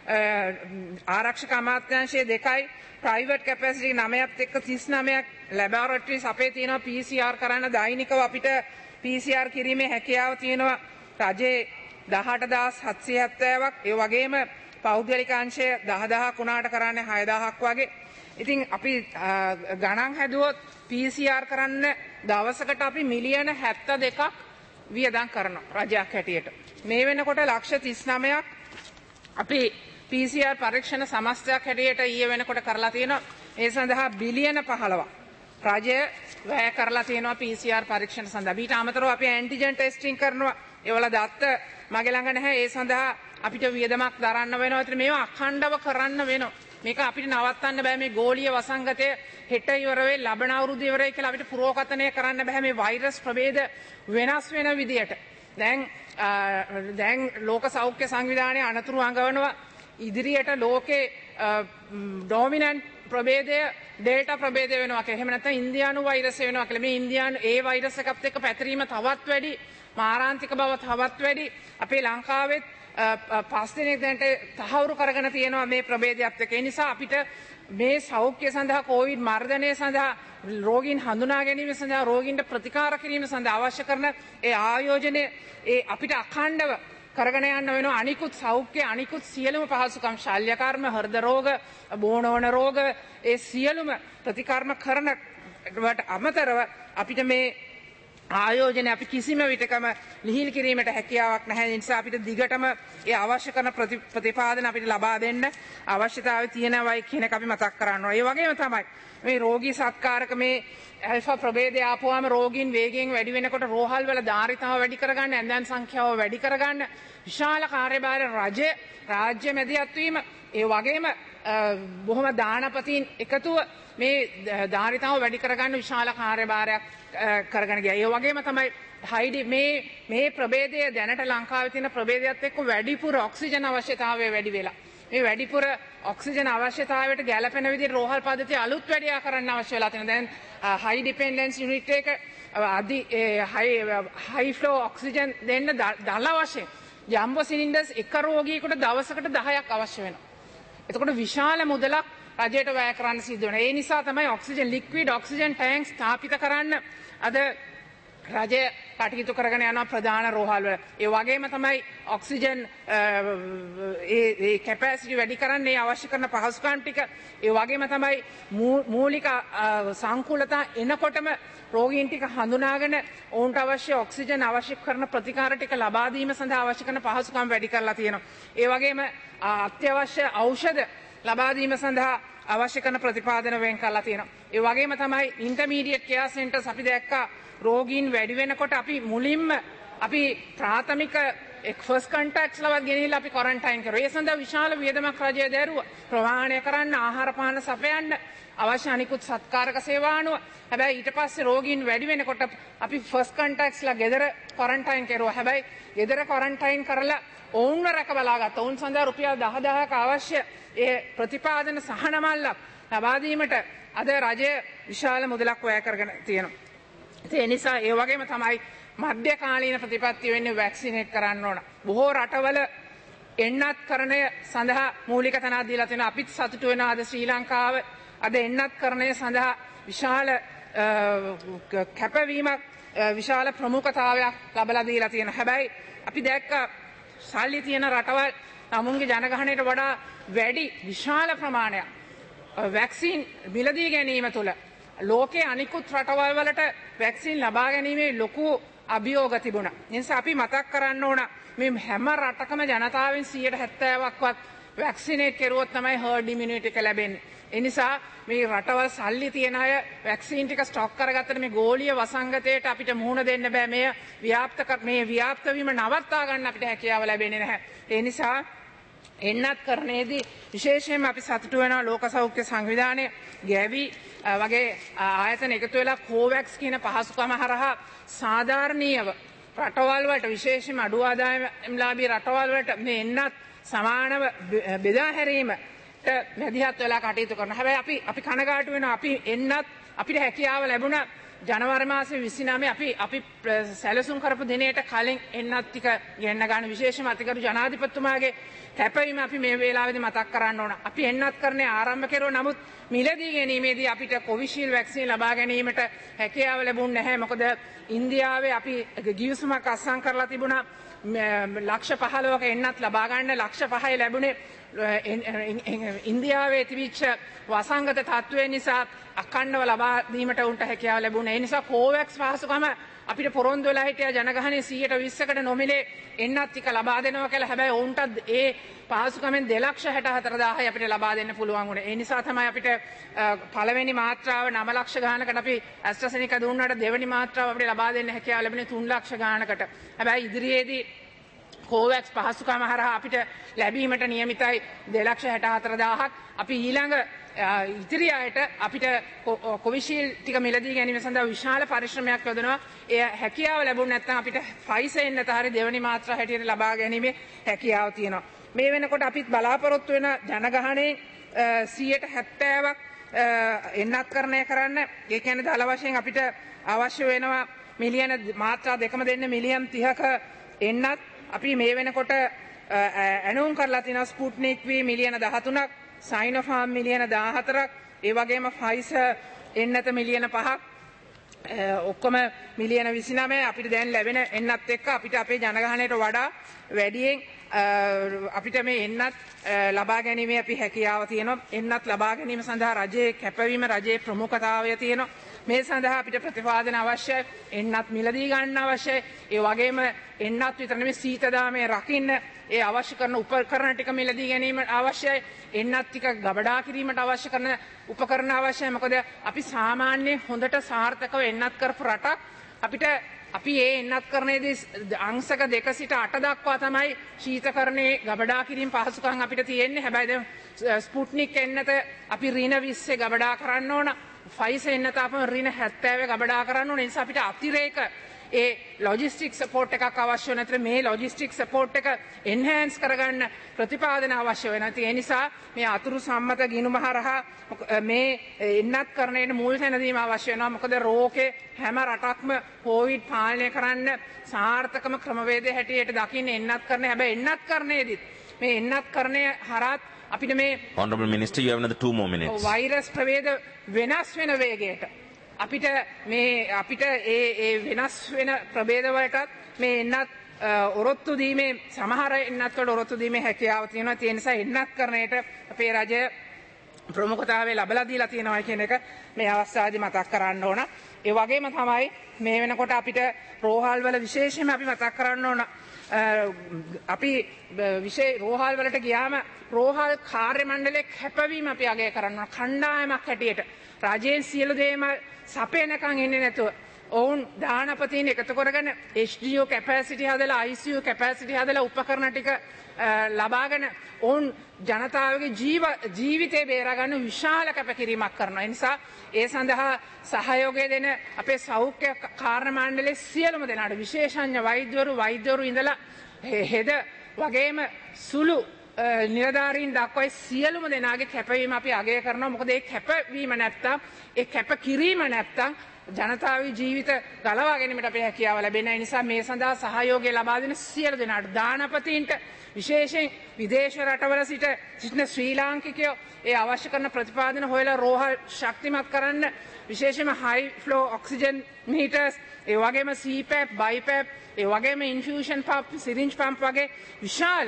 ආරක්ෂක අමාත්‍යාංශයේ දෙකයි, ප්‍රයිවට් කැපැසිටි නවයත් එක්ක තිස් නවයක් ලැබොරටරිස් අපේ තියෙනවා. P C R කරන්න දෛනිකව අපිට P C R කිරීමේ හැකියාව තියෙනවා රජයේ දහඅට හදාස් හත්සිය හැත්තෑවක්. ඒ වගේම පෞද්ගලික අංශය දහ දහයක් වුණාට කරන්නේ හය දහයක් වගේ. ඉතින් අපි ගණන් හැදුවොත් P C R කරන්න දවසකට අපි මිලියන හැත්තෑ දෙකක් වියදම් කරනවා රජයක් හැටියට. මේ වෙනකොට ලක්ෂ තිස් නවයක් අපි P C R පරීක්ෂණ සමස්තයක් හැටියට ඊයේ වෙනකොට කරලා තියෙනවා. ඒ සඳහා බිලියන පහළොවක් රජය වැය කරලා තියෙනවා P C R පරීක්ෂණ සඳහා. ඊට අමතරව අපි ඇන්ටිජන් ටෙස්ටිං කරනවා. ඒවල දත්ත මගේ ළඟ නැහැ. ඒ සඳහා අපිට වියදමක් දරන්න වෙනවා. ඒත් මේවා අඛණ්ඩව කරන්න වෙනවා. මේක අපිට නවත්තන්න බෑ. මේ ගෝලීය වසංගතය හෙට ඉවර වෙයි, ලබන අවුරුද්ද ඉවර වෙයි කියලා අපිට පුරෝකථනය කරන්න බෑ. මේ වෛරස් ප්‍රභේද වෙනස් වෙන විදියට දැන් දැන් ලෝක සෞඛ්‍ය සංවිධානය අනතුරු අඟවනවා ඉදිරියට ලෝකේ ඩොමිනන්ට් ප්‍රභේදය ඩෙල්ටා ප්‍රභේදය වෙනවා කියලා. එහෙම නැත්නම් ඉන්දියානු වෛරසය වෙනවා කියලා. මේ ඉන්දියානු ඒ වෛරස් එකත් එක්ක පැතිරීම තවත් වැඩි, මාරාන්තික බව තවත් වැඩි. අපේ ලංකාවෙත් පස් දිනක් දැනට තහවුරු කරගෙන තියෙනවා මේ ප්‍රභේදයත් එක්ක. ඒ නිසා අපිට මේ සෞඛ්‍ය සඳහා, කොවිඩ් මර්ධනය සඳහා, රෝගීන් හඳුනා ගැනීම සඳහා, රෝගීන්ට ප්‍රතිකාර කිරීම සඳහා අවශ්‍ය කරන ඒ ආයෝජනය ඒ අපිට අඛණ්ඩව කරගෙන යන්න වෙනවා. අනිකුත් සෞඛ්‍ය අනිකුත් සියලුම පහසුකම්, ශල්‍යකර්ම, හෘද රෝග, බෝණවන රෝග, ඒ සියලුම ප්‍රතිකර්ම කරනවට අමතරව අපිට මේ ආයෝජනය අපි කිසිම විටකම ලිහිල් කිරීමට හැකියාවක් නැහැ. ඒ නිසා අපිට දිගටම ඒ අවශ්‍ය කරන ප්‍රතිපාදන අපිට ලබා දෙන්න අවශ්‍යතාවය තියෙනවායි කියන එක අපි මතක් කරන්න ඕනේ. ඒ වගේම තමයි මේ රෝගී සත්කාරක මේ ඇල්ෆා ප්‍රභේදය ආපුවාම රෝගීන් වේගයෙන් වැඩි වෙනකොට රෝහල් වල ධාරිතාව වැඩි කරගන්න, ඇඳන් සංඛ්‍යාව වැඩි කරගන්න විශාල කාර්යභාර රජය රාජ්‍ය මැදිහත් වීම, ඒ වගේම බොහොම දානපතීන් එකතුව මේ ධාරිතාව වැඩි කරගන්න විශාල කාර්යභාරයක් කරගෙන ගියා. ඒ වගේම තමයි හයිඩි මේ මේ ප්‍රභේදය දැනට ලංකාවේ තියෙන ප්‍රභේදයත් එක්ක වැඩිපුර ඔක්සිජන් අවශ්‍යතාවය වැඩි වෙලා. මේ වැඩිපුර ඔක්සිජන් අවශ්‍යතාවයට ගැළපෙන විදිහට රෝහල් පද්ධතිය අලුත් වැඩියා කරන්න අවශ්‍ය වෙලා තියෙනවා. දැන් හයි ඩිපෙන්ඩන්ස් යුනිට් එක අදි හයි හයි ෆ්ලෝ ඔක්සිජන් දෙන්න දල වශයෙන් ජම්බෝ සිලින්ඩර්ස් එක රෝගියෙකුට දවසකට දහයක් අවශ්‍ය වෙනවා. එතකොට විශාල මුදලක් රජයට වැය කරන්න සිද්ධ වෙනවා. ඒ නිසා තමයි ඔක්සිජන් ලික්විඩ් ඔක්සිජන් ටැංක් ස්ථාපිත කරන්න අද රජය කටයුතු කරගෙන යනවා ප්‍රධාන රෝහල් වල. ඒ වගේම තමයි ඔක්සිජන් ඒ කැපැසිටි වැඩි කරන්නේ අවශ්‍ය කරන පහසුකම් ටික. ඒ වගේම තමයි මූලික සංකූලතා එනකොටම රෝගීන් ටික හඳුනාගෙන ඔවුන්ට අවශ්‍ය ඔක්සිජන් අවශ්‍ය කරන ප්‍රතිකාර ටික ලබා දීම සඳහා අවශ්‍ය කරන පහසුකම් වැඩි කරලා තියෙනවා. ඒ වගේම අත්‍යවශ්‍ය ඖෂධ ලබා දීම සඳහා අවශ්‍ය කරන ප්‍රතිපාදන වෙන් කරලා තියෙනවා. ඒ වගේම තමයි ඉන්ටර්මීඩියට් කෙයාර් සෙන්ටර්ස් අපි දැක්කා රෝගීන් වැඩි වෙනකොට අපි මුලින්ම අපි ප්‍රාථමික ෆස්ට් කන්ටැක්ට්ස් ලවත් ගෙනිහිල්ලා අපි ක්වොරන්ටයින් කරුවා. ඒ සඳහා විශාල වියදමක් රජය දැරුවා. ප්‍රවාහනය කරන්න, ආහාර පාන සපයන්න, අවශ්‍ය අනිකුත් සත්කාරක සේවා අනුව. හැබැයි ඊට පස්සේ රෝගීන් වැඩි වෙනකොට අපි ෆස්ට් කන්ටැක්ට්ස්ලා ගෙදර ක්වොරන්ටයින් කරුවා. හැබැයි ගෙදර ක්වොරන්ටයින් කරලා ඔවුන්ව රැක බලාගත්තා. ඔවුන් සඳහා රුපියල් දහ දහයක අවශ්‍ය ඒ ප්‍රතිපාදන සහනමල්ලක් ලබා දීමට අද රජය විශාල මුදලක් වැය කරගෙන තියෙනවා. ඒ නිසා ඒ වගේම තමයි මධ්‍ය කාලීන ප්‍රතිපත්ති වෙන්නේ වැක්සිනේට් කරන්න ඕන. බොහෝ රටවල එන්නත්කරණය සඳහා මූලික තැනක් දීලා තියෙනවා. අපිත් සතුටු වෙනවා අද ශ්‍රී ලංකාව අද එන්නත්කරණය සඳහා විශාල කැපවීමක්, විශාල ප්‍රමුඛතාවයක් ලබලා දීලා තියෙනවා. හැබැයි අපි දැක්ක සල්ලි තියෙන රටවල් තමුන්ගේ ජනගහනයට වඩා වැඩි විශාල ප්‍රමාණයක් වැක්සින් මිලදී ගැනීම තුළ ලෝකයේ අනිකුත් රටවල් වලට වැක්සින් ලබා ගැනීමේ ලොකු අභියෝග තිබුණා. ඒ නිසා අපි මතක් කරන්න ඕන මේ හැම රටකම ජනතාවෙන් සියයට හැත්තෑවක්වත් වැක්සිනේට් කරුවොත් තමයි හර්ඩ් ඉමුනිටි එක ලැබෙන්නේ. ඒ නිසා මේ රටවල් සල්ලි තියන අය වැක්සින් ටික ස්ටොක් කරගත්තට මේ ගෝලීය වසංගතයට අපිට මුහුණ දෙන්න බෑ. මේ ව්‍යාප්ත මේ ව්‍යාප්ත වීම නවත්තා ගන්න අපිට හැකියාව ලැබෙන්නේ නැහැ. ඒ නිසා එන්නත් කරන්නේදී විශේෂයෙන්ම අපි සතුටු වෙනවා ලෝක සෞඛ්‍ය සංවිධානය ගැවි වගේ ආයතන එකතු වෙලා කෝවැක්ස් කියන පහසුකම හරහා සාධාරණීයව රටවල් වලට විශේෂයෙන්ම අඩු ආදායම්ලාභී රටවල් වලට මේ එන්නත් සමානව බෙදා හැරීමට මැදිහත් වෙලා කටයුතු කරනවා. හැබැයි අපි අපි කනගාටු වෙනවා. අපි එන්නත් අපිට හැකියාව ලැබුණා ජනවාරි මාසේ විසිනවය අපි අපි සැලසුම් කරපු දිනේට කලින් එන්නත් ටික ගෙන්න ගන්න විශේෂම අතිගරු ජනාධිපතිතුමාගේ කැපවීම අපි මේ වේලාවේදී මතක් කරන්න ඕන. අපි එන්නත් කරන්නේ ආරම්භ කෙරුවා. නමුත් මිලදී ගැනීමේදී අපිට කොවිෂීල්ඩ් වැක්සින් ලබා ගැනීමට හැකියාව ලැබුණ නැහැ. මොකද ඉන්දියාවේ අපි ගිවිසුමක් අත්සන් කරලා තිබුණා. ලක්ෂ පහළොවක එන්නත් ලබා ගන්න ලක්ෂ පහයි ලැබුණේ ඉන්දියාවේ තිබිච්ච වසංගත තත්ත්වය නිසා අඛණ්ඩව ලබා දීමට උන්ට හැකියාව ලැබුණේ. ඒ නිසා කෝවැක්ස් පහසුකම අපිට පොරොන්දු වෙලා හිටියා ජනගහනයේ සියයට විස්සකට නොමිලේ එන්නත් ටික ලබා දෙනවා කියලා. හැබැයි ඔවුන්ට ඒ පහසුකමෙන් දෙලක්ෂ හැට හතර දාහයි අපිට ලබා දෙන්න පුළුවන් වුණේ. ඒ නිසා තමයි අපිට පළවෙනි මාත්‍රාව නව ලක්ෂ ගානකට අපි ඇස්ට්‍රාසෙනිකා දුන්නාට දෙවෙනි මාත්‍රාව අපිට ලබා දෙන්න හැකියාව ලැබුණේ තුන් ලක්ෂ ගානකට. හැබැයි ඉදිරියේදී කෝවැක්ස් පහසුකම හරහා අපිට ලැබීමට නියමිතයි දෙලක්ෂ හැට හතර දාහක්. අපි ඊළඟ ඉතිරි අයට අපිට කොවිෂීල්ඩ් ටික මිලදී ගැනීම සඳහා විශාල පරිශ්‍රමයක් යොදනවා. ඒ හැකියාව ලැබුණ නැත්නම් අපිට ෆයිසර් එන්නත හරිය දෙවෙනි මාත්‍රා හැටියට ලබා ගැනීමේ හැකියාව තියෙනවා. මේ වෙනකොට අපිත් බලාපොරොත්තු වෙන ජනගහනයේ සියයට හැත්තෑවක් එන්නත්කරණය කරන්න ඒ කියන්නේ දල වශයෙන් අපිට අවශ්‍ය වෙනවා මිලියන මාත්‍රා දෙකම දෙන්න මිලියන් තිහක එන්නත් අපි මේ වෙනකොට ඇනුම් කරලා තිනවා ස්පුට්නික් වී මිලියන දහතුනක් සයිනෝෆාර්ම් මිලියන දාහතරක් ඒ වගේම ෆයිසර් එන්නත මිලියන පහක් ඔක්කොම මිලියන විසිනමය අපිට දැන් ලැබෙන එන්නත් එක්ක අපිට අපේ ජනගහනයට වඩා වැඩියෙන් අපිට මේ එන්නත් ලබා ගැනීමේ අපි හැකියාව තියෙනවා. එන්නත් ලබා ගැනීම සඳහා රජයේ කැපවීම රජයේ ප්‍රමුඛතාවය තියෙනවා. මේ සඳහා අපිට ප්‍රතිපාදන අවශ්‍යයි. එන්නත් මිලදී ගන්න අවශ්‍යයි. ඒ වගේම එන්නත් විතර නෙමෙයි සීතදාමයේ රකින්න ඒ අවශ්‍ය කරන උපකරණ ටික මිලදී ගැනීම අවශ්‍යයි. එන්නත් ටික ගබඩා කිරීමට අවශ්‍ය කරන උපකරණ අවශ්‍යයි. මොකද අපි සාමාන්‍ය හොඳට සාර්ථකව එන්නත් කරපු රටක් අපිට අපි ඒ එන්නත්කරණයේදී අංශක දෙක සිට අට දක්වා තමයි ශීතකරණයේ ගබඩා කිරීම පහසුකම් අපිට තියෙන්නේ. හැබැයි දැන් ස්පුට්නික් එන්නත අපි ඍණ විස්සේ ගබඩා කරන්න ඕන. ෆයිසර් එන්නත අපම ඍණ හැත්තෑව ගබඩා කරන්න ඕන. ඒ නිසා අපිට අතිරේක ඒ ලොජිස්ටික් සපෝට් එකක් අවශ්‍ය වෙන අතර මේ ලොජිස්ටික් සපෝට් එක එන්හෑන්ස් කරගන්න ප්‍රතිපාදන අවශ්‍ය වෙනවා. ඒ නිසා මේ අතුරු සම්මත ගිණුම හරහා මේ එන්නත්කරණයට මුල් තැන දීම අවශ්‍ය වෙනවා. මොකද රෝගේ හැම රටක්ම කොවිඩ් පාලනය කරන්න සාර්ථකම ක්‍රමවේදය හැටියට දකින්නේ එන්නත්කරණය. හැබැයි එන්නත්කරණයේදීත් මේ එන්නත්කරණය හරහත් අපිට මේ Honorable Minister, you have another two more minutes. වෛරස් ප්‍රවේද වෙනස් වෙන වේගයට අපිට මේ අපිට ඒ ඒ වෙනස් වෙන ප්‍රභේද වලටත් මේ එන්නත් ඔරොත්තු දීමේ සමහර එන්නත් වල ඔරොත්තු දීමේ හැකියාව තියෙනවා. ඒ නිසා එන්නත්කරණයට අපේ රජය ප්‍රමුඛතාවය ලැබලා දීලා තියෙනවා කියන එක මේ අවස්ථාවේදී මතක් කරන්න ඕන. ඒ වගේම තමයි මේ වෙනකොට අපිට රෝහල් වල විශේෂයෙන්ම අපි මතක් කරන්න ඕන අපි විශේෂ රෝහල් වලට ගියාම රෝහල් කාර්ය මණ්ඩලයේ කැපවීම අපි අගය කරන්න ඕන. කණ්ඩායමක් හැටියට රජයෙන් සියලු දේම සපේනකන් ඉන්නේ නැතුව ඔවුන් දානපතීන් එකතු කරගෙන H D U කැපැසිටි හදලා I C U කැපැසිටි හදලා උපකරණ ටික ලබාගෙන ඔවුන් ජනතාවගේ ජීව ජීවිතේ බේරාගන්න විශාල කැපකිරීමක් කරනවා. ඒ නිසා ඒ සඳහා සහයෝගය දෙන අපේ සෞඛ්‍ය කාර්ය මණ්ඩලයේ සියලුම දෙනාට විශේෂඥ වෛද්‍යවරු වෛද්‍යවරු ඉඳලා හෙද වගේම සුළු නිලධාරීන් දක්වයි සියලුම දෙනාගේ කැපවීම අපි අගය කරනවා. මොකද ඒ කැපවීම නැත්තම් ඒ කැප කිරීම නැත්තම් ජනතාවගේ ජීවිත ගලවා ගැනීමට අපේ හැකියාව ලැබෙන නිසා මේ සඳහා සහයෝගය ලබා දෙන සියලු දෙනාට දානපතීන්ට විශේෂයෙන් විදේශ රටවල සිට සිටින ශ්‍රී ලාංකිකයෝ ඒ අවශ්‍ය කරන ප්‍රතිපාදන හොයලා රෝහල් ශක්තිමත් කරන්න විශේෂයෙන්ම හයි ෆ්ලෝ ඔක්සිජන් මීටර්ස් ඒ වගේම C PAP, B I PAP ඒ වගේම ඉන්ෆියුෂන් පම්ප්, සිරින්ජ් පම්ප් වගේ විශාල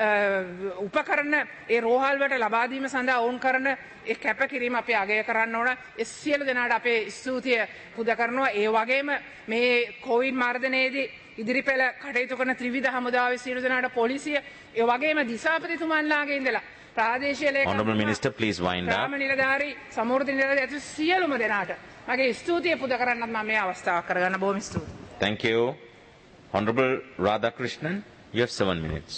උපකරණ ඒ රෝහල් වලට ලබා දීම සඳහා වුන් කරන ඒ කැපකිරීම අපි අගය කරන්න ඕන. ඒ සියලු දෙනාට අපේ ස්තුතිය පුද කරනවා. ඒ වගේම මේ කොවිඩ් මර්ධනයේදී ඉදිරිපෙළ කටයුතු කරන ත්‍රිවිධ හමුදාවේ සියලු දෙනාට පොලිසිය ඒ වගේම දිසාපතිතුමන්ලාගේ ඉඳලා ප්‍රාදේශීය ලේකම් Honorable Minister, please wind up. ග්‍රාම නිලධාරී සමෘද්ධි නිලධාරී ඇතුළු සියලුම දෙනාට මගේ ස්තුතිය පුද කරන්නත් මම මේ අවස්ථාවක් කරගන්න බොහොම ස්තුතියි. Thank you. Honorable Radhakrishnan, you have seven minutes.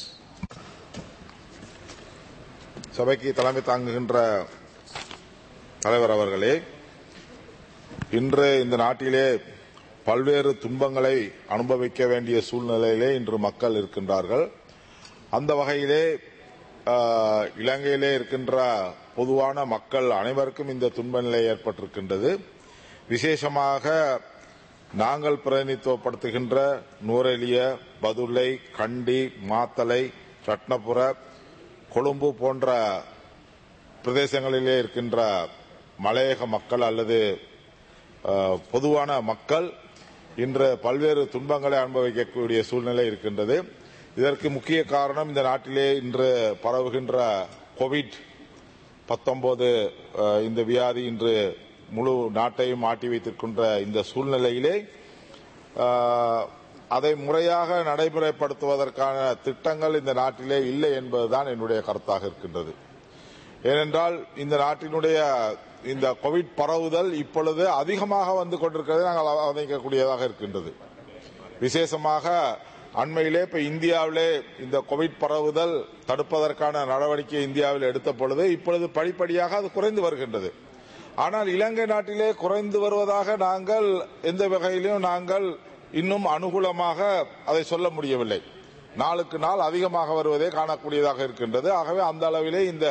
சபைக்கு தலைமை தாங்குகின்ற தலைவர் அவர்களே, இன்று இந்த நாட்டிலே பல்வேறு துன்பங்களை அனுபவிக்க வேண்டிய சூழ்நிலையிலே இன்று மக்கள் இருக்கின்றார்கள். அந்த வகையிலே இலங்கையிலே இருக்கின்ற பொதுவான மக்கள் அனைவருக்கும் இந்த துன்ப நிலை ஏற்பட்டிருக்கின்றது. விசேஷமாக நாங்கள் பிரதிநிதித்துவப்படுத்துகின்ற நூரெலிய, பதுளை, கண்டி, மாத்தளை, ரட்னபுர, கொழும்பு போன்ற பிரதேசங்களிலே இருக்கின்ற மலையக மக்கள் அல்லது பொதுவான மக்கள் இன்று பல்வேறு துன்பங்களை அனுபவிக்கக்கூடிய சூழ்நிலை இருக்கின்றது. இதற்கு முக்கிய காரணம் இந்த நாட்டிலே இன்று பரவுகின்ற கோவிட் பத்தொன்பது இந்த வியாதி இன்று முழு நாட்டையும் ஆட்டி வைத்திருக்கின்ற இந்த சூழ்நிலையிலே அதை முறையாக நடைமுறைப்படுத்துவதற்கான திட்டங்கள் இந்த நாட்டிலே இல்லை என்பதுதான் என்னுடைய கருத்தாக இருக்கின்றது. ஏனென்றால் இந்த நாட்டினுடைய இந்த கோவிட் பரவுதல் இப்பொழுது அதிகமாக வந்து கொண்டிருக்கிறது நாங்கள் அவதானிக்கக்கூடியதாக இருக்கின்றது. விசேஷமாக அண்மையிலே இப்ப இந்தியாவிலே இந்த கோவிட் பரவுதல் தடுப்பதற்கான நடவடிக்கை இந்தியாவில் எடுத்த பொழுது இப்பொழுது படிப்படியாக அது குறைந்து வருகின்றது. ஆனால் இலங்கை நாட்டிலே குறைந்து வருவதாக நாங்கள் எந்த வகையிலும் நாங்கள் இன்னும் அனுகூலமாக அதை சொல்ல முடியவில்லை. நாளுக்கு நாள் அதிகமாக வருவதே காணக்கூடியதாக இருக்கின்றது. ஆகவே அந்த அளவிலே இந்த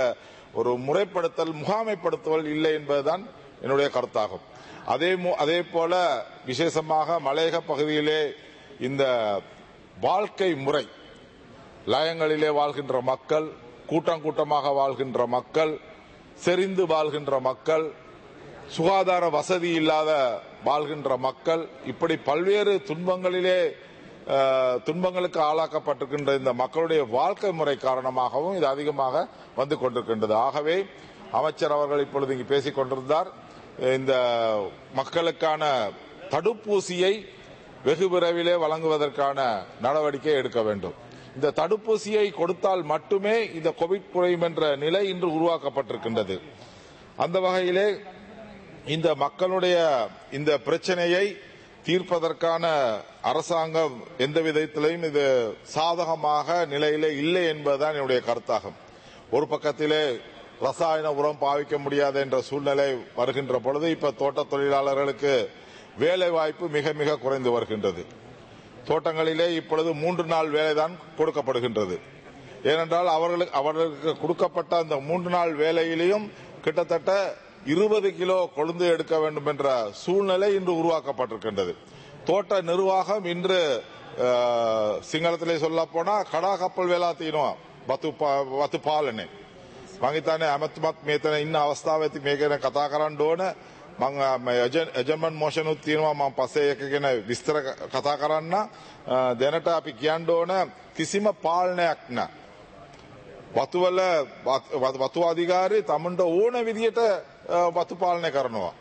ஒரு முறைப்படுத்தல் முகாமைப்படுத்துதல் இல்லை என்பதுதான் என்னுடைய கருத்தாகும். அதே அதே போல விசேஷமாக மலையக பகுதியிலே இந்த வாழ்க்கை முறை, லயங்களிலே வாழ்கின்ற மக்கள், கூட்டம் கூட்டமாக வாழ்கின்ற மக்கள், செறிந்து வாழ்கின்ற மக்கள், சுகாதார வசதி இல்லாத வாழ்கின்ற மக்கள், இப்படி பல்வேறு துன்பங்களிலே துன்பங்களுக்கு ஆளாக்கப்பட்டிருக்கின்ற இந்த மக்களுடைய வாழ்க்கை முறை காரணமாகவும் இது அதிகமாக வந்து கொண்டிருக்கின்றது. ஆகவே அமைச்சர் அவர்கள் இப்பொழுது இங்கு பேசிக் கொண்டிருந்தார். இந்த மக்களுக்கான தடுப்பூசியை வெகு விரைவிலே வழங்குவதற்கான நடவடிக்கை எடுக்க வேண்டும். இந்த தடுப்பூசியை கொடுத்தால் மட்டுமே இந்த கோவிட் குறையும் என்ற நிலை இன்று உருவாக்கப்பட்டிருக்கின்றது. அந்த வகையிலே இந்த மக்களுடைய இந்த பிரச்சனையை தீர்ப்பதற்கான அரசாங்கம் எந்த விதத்திலையும் இது சாதகமாக நிலையிலே இல்லை என்பதுதான் என்னுடைய கருத்தாகும். ஒரு பக்கத்திலே ரசாயன உரம் பாவிக்க முடியாது என்ற சூழ்நிலை வருகின்ற பொழுது இப்ப தோட்ட தொழிலாளர்களுக்கு வேலை வாய்ப்பு மிக மிக குறைந்து வருகின்றது. தோட்டங்களிலே இப்பொழுது மூன்று நாள் வேலைதான் கொடுக்கப்படுகின்றது. ஏனென்றால் அவர்களுக்கு அவர்களுக்கு கொடுக்கப்பட்ட அந்த மூன்று நாள் வேலையிலையும் கிட்டத்தட்ட இருபது கிலோ கொழுந்து எடுக்க வேண்டும் என்ற சூழ்நிலை இன்று உருவாக்கப்பட்டிருக்கின்றது. தோட்ட நிர்வாகம் இன்று සිංහලතලේ சொல்ல போனா කඩා කප්පල් වෙලා තියෙනවා වතු වතු පාලනේ. මම හිතන්නේ අමතුමත් මේතන ඉන්න අවස්ථාව ඇති මේක ගැන කතා කරන්න ඕන. මම එජන්මන් මොෂන් උත් තියෙනවා මම පස්සේ එක ගැන විස්තර කතා කරන්න. දැනට අපි කියන්න ඕන කිසිම පාලනයක් නැහැ. වතුවල වතු අධිකාරී තමන්ට ඕන විදියට වතු පාලනය කරනවා.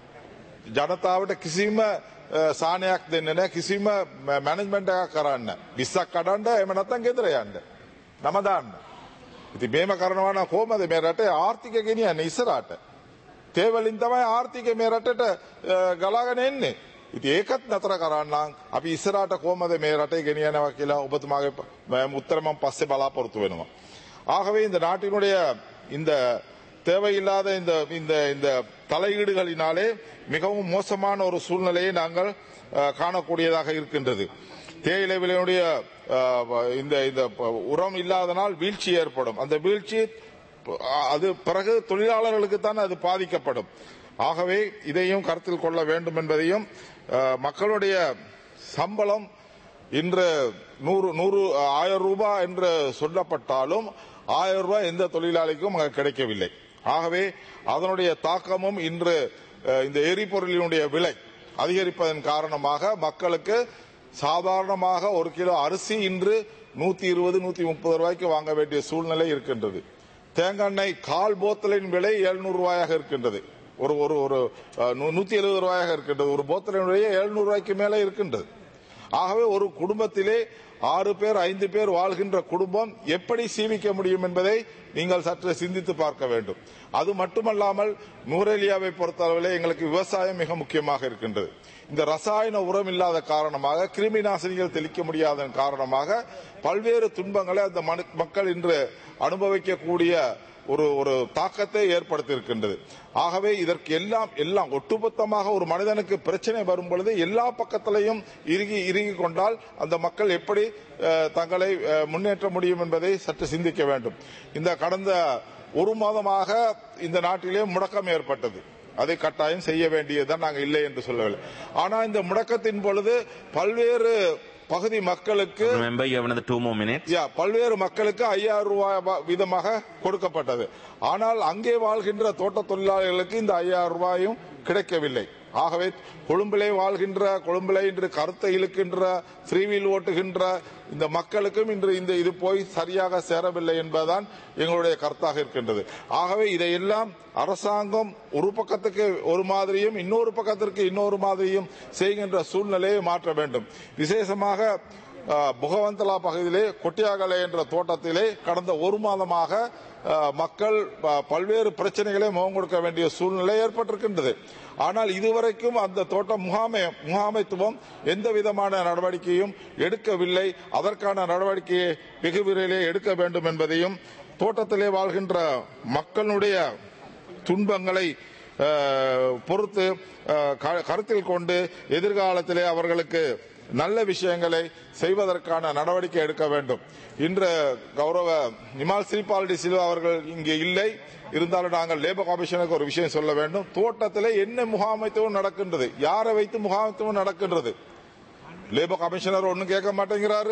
ජනතාවට කිසිම සානයක් දෙන්නේ නැහැ, කිසිම මැනේජ්මන්ට් එකක් කරන්න. විස්සක් කඩන්න එහෙම නැත්නම් ගෙදර යන්න. නම දාන්න. ඉතින් මේම කරනවා නම් කොහමද මේ රටේ ආර්ථිකය ගෙනියන්නේ ඉස්සරහට? තේ වලින් තමයි ආර්ථිකය මේ රටට ගලාගෙන එන්නේ. ඉතින් ඒකත් නතර කරන්න අපි ඉස්සරහට කොහමද මේ රටේ ගෙනියනවා කියලා ඔබතුමාගේ උත්තර මම පස්සේ බලාපොරොත්තු වෙනවා. ஆகவே இந்த நாட்டினுடைய இந்த தேவையில்லாத இந்த இந்த இந்த தலையீடுகளினாலே மிகவும் மோசமான ஒரு சூழ்நிலையை நாங்கள் காணக்கூடியதாக இருக்கின்றது. தேயிலை விலையினுடைய இந்த இந்த உரம் இல்லாதனால் வீழ்ச்சி ஏற்படும். அந்த வீழ்ச்சி அது பிறகு தொழிலாளர்களுக்கு தான் அது பாதிக்கப்படும். ஆகவே இதையும் கருத்தில் கொள்ள வேண்டும் என்பதையும், மக்களுடைய சம்பளம் இன்று நூறு நூறு ஆயிரம் ரூபாய் என்று சொல்லப்பட்டாலும் ஆயிரம் ரூபாய் எந்த தொழிலாளிக்கும் கிடைக்கவில்லை. ஆகவே அதனுடைய தாக்கமும் இன்று இந்த எரிபொருளினுடைய விலை அதிகரிப்பதன் காரணமாக மக்களுக்கு சாதாரணமாக ஒரு கிலோ அரிசி இன்று நூத்தி இருபது நூத்தி முப்பது ரூபாய்க்கு வாங்க வேண்டிய சூழ்நிலை இருக்கின்றது. தேங்காய் எண்ணெய் கால் போத்தலின் விலை எழுநூறு ரூபாயாக இருக்கின்றது. ஒரு ஒரு ஒரு நூத்தி எழுபது ரூபாயாக இருக்கின்றது. ஒரு போத்தலின் விலை எழுநூறு ரூபாய்க்கு மேலே இருக்கின்றது. ஆகவே ஒரு குடும்பத்திலே ஆறு பேர் ஐந்து பேர் வாழ்கின்ற குடும்பம் எப்படி சீவிக்க முடியும் என்பதை நீங்கள் சற்று சிந்தித்து பார்க்க வேண்டும். அது மட்டுமல்லாமல் நூரேலியாவை பொறுத்தளவிலே எங்களுக்கு விவசாயம் மிக முக்கியமாக இருக்கின்றது. இந்த ரசாயன உரம் இல்லாத காரணமாக, கிருமி நாசினிகள் தெளிக்க முடியாத காரணமாக பல்வேறு துன்பங்களை அந்த மக்கள் இன்று அனுபவிக்கக்கூடிய ஒரு ஒரு தாக்கத்தை ஏற்படுத்தி இருக்கின்றது. ஆகவே இதற்கு எல்லாம் எல்லாம் ஒட்டுமொத்தமாக ஒரு மனிதனுக்கு பிரச்சனை வரும் பொழுது எல்லா பக்கத்திலையும் இறுகி இறுகி கொண்டால் அந்த மக்கள் எப்படி தங்களை முன்னேற்ற முடியும் என்பதை சற்று சிந்திக்க வேண்டும். இந்த கடந்த ஒரு மாதமாக இந்த நாட்டிலே முடக்கம் ஏற்பட்டது. அதை கட்டாயம் செய்ய வேண்டியதுதான், நாங்கள் இல்லை என்று சொல்லவில்லை. ஆனால் இந்த முடக்கத்தின் பொழுது பல்வேறு பகுதி மக்களுக்கு பல்வேறு மக்களுக்கு ஐயாயிரம் ரூபாய் வீதமாக கொடுக்கப்பட்டது. ஆனால் அங்கே வாழ்கின்ற தோட்ட தொழிலாளர்களுக்கு இந்த ஐயாயிரம் ரூபாயும் கிடைக்கவில்லை. ஆகவே கொழும்பிலே வாழ்கின்ற, கொழும்பிலே இன்று கருத்தை இழுக்கின்ற, ஃப்ரீவீல் ஓட்டுகின்ற இந்த மக்களுக்கும் இன்று இந்த இது போய் சரியாக சேரவில்லை என்பதுதான் எங்களுடைய கருத்தாக இருக்கின்றது. ஆகவே இதையெல்லாம் அரசாங்கம் ஒரு பக்கத்துக்கு ஒரு மாதிரியும் இன்னொரு பக்கத்திற்கு இன்னொரு மாதிரியும் செய்கின்ற சூழ்நிலையை மாற்ற வேண்டும். விசேஷமாக புகவந்தலா பகுதியிலே கொட்டியாகலை என்ற தோட்டத்திலே கடந்த ஒரு மாதமாக மக்கள் பல்வேறு பிரச்சனைகளை முகம் கொடுக்க வேண்டிய சூழ்நிலை ஏற்பட்டிருக்கின்றது. ஆனால் இதுவரைக்கும் அந்த தோட்ட முகாமை முகாமைத்துவம் எந்த விதமான நடவடிக்கையும் எடுக்கவில்லை. அதற்கான நடவடிக்கையை வெகு விரைவிலே எடுக்க வேண்டும் என்பதையும், தோட்டத்திலே வாழ்கின்ற மக்களுடைய துன்பங்களை பொறுத்து கருத்தில் கொண்டு எதிர்காலத்திலே அவர்களுக்கு நல்ல விஷயங்களை செய்வதற்கான நடவடிக்கை எடுக்க வேண்டும். இன்று கௌரவ நிமால் ஸ்ரீபால் டி சில்வா அவர்கள் இங்கே இல்லை. இருந்தாலும் நாங்கள் லேபர் கமிஷனுக்கு ஒரு விஷயம் சொல்ல வேண்டும். தோட்டத்தில் என்ன முகாமைத்துவம் நடக்கின்றது, யாரை வைத்து முகாமைத்துவம் நடக்கின்றது? லேபர் கமிஷனர் ஒன்னும் கேட்க மாட்டேங்கிறாரு,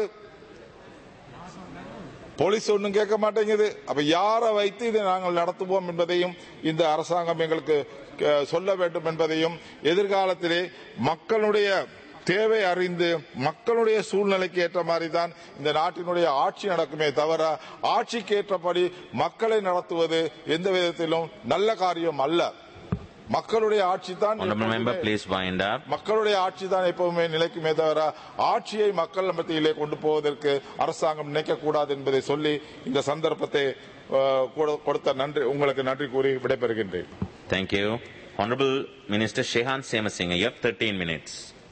போலீஸ் ஒன்றும் கேட்க மாட்டேங்குது. அப்ப யாரை வைத்து இதை நாங்கள் நடத்துவோம் என்பதையும் இந்த அரசாங்கம் எங்களுக்கு சொல்ல வேண்டும் என்பதையும், எதிர்காலத்திலே மக்களுடைய தேவை அறிந்து மக்களுடைய சூழ்நிலைக்கு ஏற்ற மாதிரி தான் இந்த நாட்டினுடைய ஆட்சி நடக்குமே தவிர ஆட்சிக்கு ஏற்றபடி மக்களை நடத்துவது எந்த விதத்திலும் நல்ல காரியம் அல்ல. மக்களுடைய ஆட்சி தான் மக்களுடைய ஆட்சி தான் எப்பவுமே நிலைக்குமே தவிர ஆட்சியை மக்கள் மத்தியிலே கொண்டு போவதற்கு அரசாங்கம் நினைக்கக்கூடாது என்பதை சொல்லி இந்த சந்தர்ப்பத்தை கொடுத்த நன்றி உங்களுக்கு நன்றி கூறி விடைபெறுகின்றேன். Thank you. Honorable Minister Shehan Semasinga, you have thirteen minutes.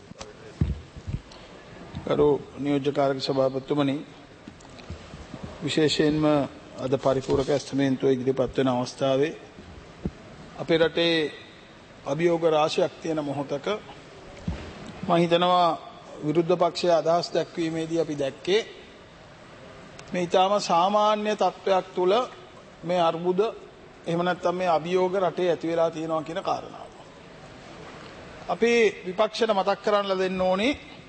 කරු නියෝජ්‍යකාරක සභාපතිතුමනි, විශේෂයෙන්ම අද පරිපූර්ණක ඇස්තමේන්තුව ඉදිරිපත් වෙන අවස්ථාවේ අපේ රටේ අභියෝග රාශියක් තියෙන මොහොතක මම හිතනවා විරුද්ධ පක්ෂයේ අදහස් දැක්වීමේදී අපි දැක්කේ මේ ඊටාම සාමාන්‍ය තත්වයක් තුල මේ අර්බුද එහෙම නැත්නම් මේ අභියෝග රටේ ඇති වෙලා තියෙනවා කියන කාරණාව. අපි විපක්ෂයට මතක් කරන්න දෙන්න ඕනේ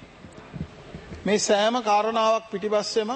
මේ සෑම කාරණාවක් පිටිපස්සෙම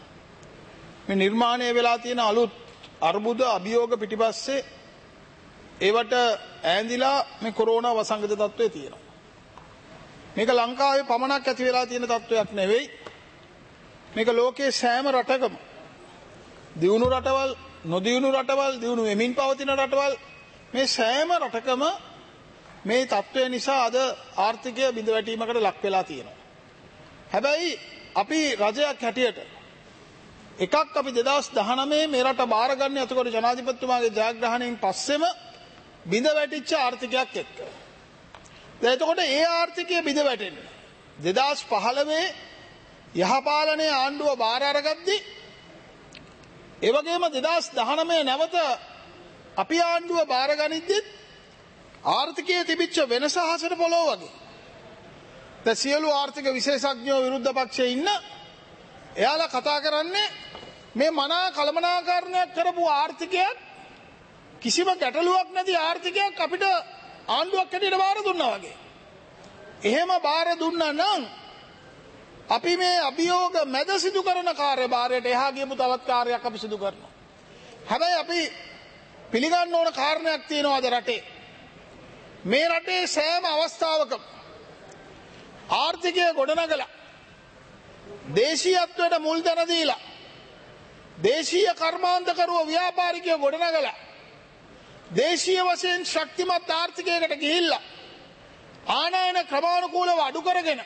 මේ නිර්මාණය වෙලා තියෙන අලුත් අර්බුද අභියෝග පිටිපස්සේ ඒවට ඈඳිලා මේ කොරෝනා වසංගත තත්ත්වයේ තියෙනවා. මේක ලංකාවේ පමණක් ඇති වෙලා තියෙන තත්ත්වයක් නෙවෙයි. මේක ලෝකයේ සෑම රටකම දියුණු රටවල්, නොදියුණු රටවල්, දියුණු වෙමින් පවතින රටවල් මේ සෑම රටකම මේ තත්ත්වය නිසා අද ආර්ථිකය බිඳවැටීමකට ලක් වෙලා තියෙනවා. හැබැයි අපි රජයක් හැටියට එකක් අපි දෙදහස් දහනවය මේ රට බාරගන්නේ අතකොට ජනාධිපතිතුමාගේ ජයග්‍රහණයෙන් පස්සෙම බිඳ වැටිච්ච ආර්ථිකයක් එක්ක. දැන් එතකොට ඒ ආර්ථිකය බිඳ වැටෙන්නේ දෙදහස් පහළොව යහපාලනයේ ආණ්ඩුව බාර අරගද්දි, ඒ වගේම දෙදහස් දහනවය නැවත අපි ආණ්ඩුව බාරගනිද්දිත් ආර්ථිකයේ තිබිච්ච වෙනස හසට පොළොව වගේ. දැන් සියලු ආර්ථික විශේෂඥයෝ විරුද්ධ පක්ෂයේ ඉන්න එයාලා කතා කරන්නේ මේ මනා කළමනාකරණයක් කරපු ආර්ථිකයක්, කිසිම ගැටලුවක් නැති ආර්ථිකයක් අපිට ආණ්ඩුවක් හැටියට බාර දුන්නා වගේ. එහෙම බාර දුන්නා නම් අපි මේ අභියෝග මැද සිදු කරන කාර්යභාරයට එහා ගියපු තවත් කාර්යයක් අපි සිදු කරනවා. හැබැයි අපි පිළිගන්න ඕන කාරණයක් තියෙනවා අද රටේ. මේ රටේ සෑම අවස්ථාවකම ආර්ථිකය ගොඩනගලා දේශීයත්වයට මුල් තැන දීලා දේශීය කර්මාන්තකරුව ව්‍යාපාරිකයෝ ගොඩනගලා දේශීය වශයෙන් ශක්තිමත් ආර්ථිකයකට ගිහිල්ලා ආනයන ක්‍රමානුකූලව අඩු කරගෙන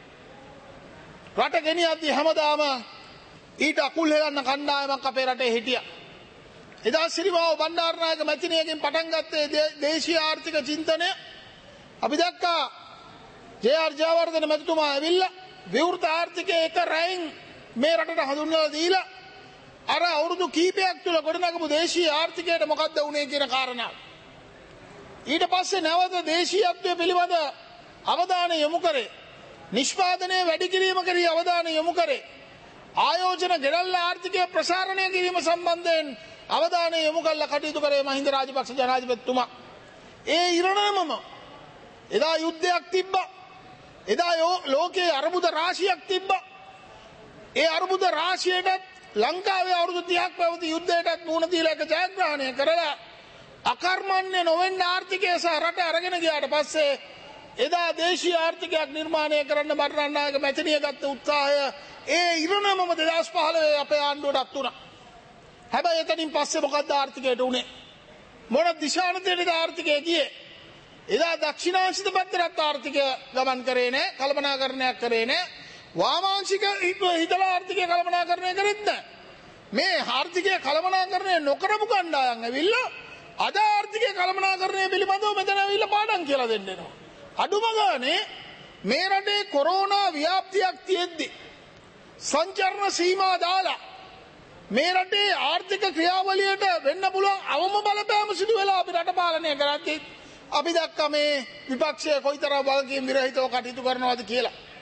රට ගෙනියද්දී හැමදාම ඊට අකුල් හෙලන්න කණ්ඩායමක් අපේ රටේ හිටියා. එදා සිරිමාව බණ්ඩාරනායක මැතිණියකින් පටන් ගත්තේ දේශීය ආර්ථික චින්තනය. අපි දැක්කා ජේ.ආර්. ජයවර්ධන මැතිතුමා ඇවිල්ලා විවෘත ආර්ථිකයේ එක රැයින් මේ රටට හඳුන්වලා දීලා අර අවුරුදු කීපයක් තුල ගොඩනගපු දේශීය ආර්ථිකයට මොකද්ද වුනේ කියන කාරණාව. ඊට පස්සේ නැවත දේශීයත්වය පිළිබඳ අවධානය යොමු කරේ. නිෂ්පාදනය වැඩි කිරීම කෙරෙහි අවධානය යොමු කරේ. ආයෝජන ගෙනල්ලා ආර්ථිකය ප්‍රසාරණය කිරීම සම්බන්ධයෙන් අවධානය යොමු කළා කටයුතු කරේ මහින්ද රාජපක්ෂ ජනාධිපතිතුමා. ඒ ඉරණමම එදා යුද්ධයක් තිබ්බා. එදා ලෝකයේ අර්බුද රාශියක් තිබ්බා. ඒ අර්බුද රාශියටත් ලංකාවේ අවුරුදු තිහක් පැවති යුද්ධයටත් මුහුණ දීලා එක ජයග්‍රහණය කරලා අකර්මණ්‍ය නොවෙන්න ආර්ථිකය සහ රට අරගෙන ගියාට පස්සේ එදා දේශීය ආර්ථිකයක් නිර්මාණය කරන්න බණ්ඩාරනායක මැතිණිය ගත්ත උත්සාහය ඒ ඉරණමම දෙදහස් පහළොව අපේ ආණ්ඩුවටත් උනා. හැබැයි එතනින් පස්සේ මොකද්ද ආර්ථිකයට උනේ? මොන දිශානතයටද ආර්ථිකය ගියේ? එදා දක්ෂිණාංශික පැත්තට ආර්ථිකය ගමන් කරේ නැහැ, කල්පනාකරණයක් කරේ නැහැ. වාමාංශික හිතලා ආර්ථිකය කළමනාකරණය කරෙත් නැහැ. මේ ආර්ථිකය කළමනාකරණය නොකරපු කණ්ඩායම් ඇවිල්ලා අද ආර්ථිකය කළමනාකරණය පිළිබඳව මෙතන ඇවිල්ලා පාඩම් කියලා දෙන්න එනවා. අඩුම ගානේ මේ රටේ කොරෝනා ව්‍යාප්තියක් තියෙද්දි සංචරණ සීමා දාලා මේ රටේ ආර්ථික ක්‍රියාවලියට වෙන්න පුළුවන් අවම බලපෑම සිදු වෙලා අපි රට පාලනය කරද්දී අපි දැක්කා මේ විපක්ෂය කොයිතරම් වගකීම් විරහිතව කටයුතු කරනවද කියලා.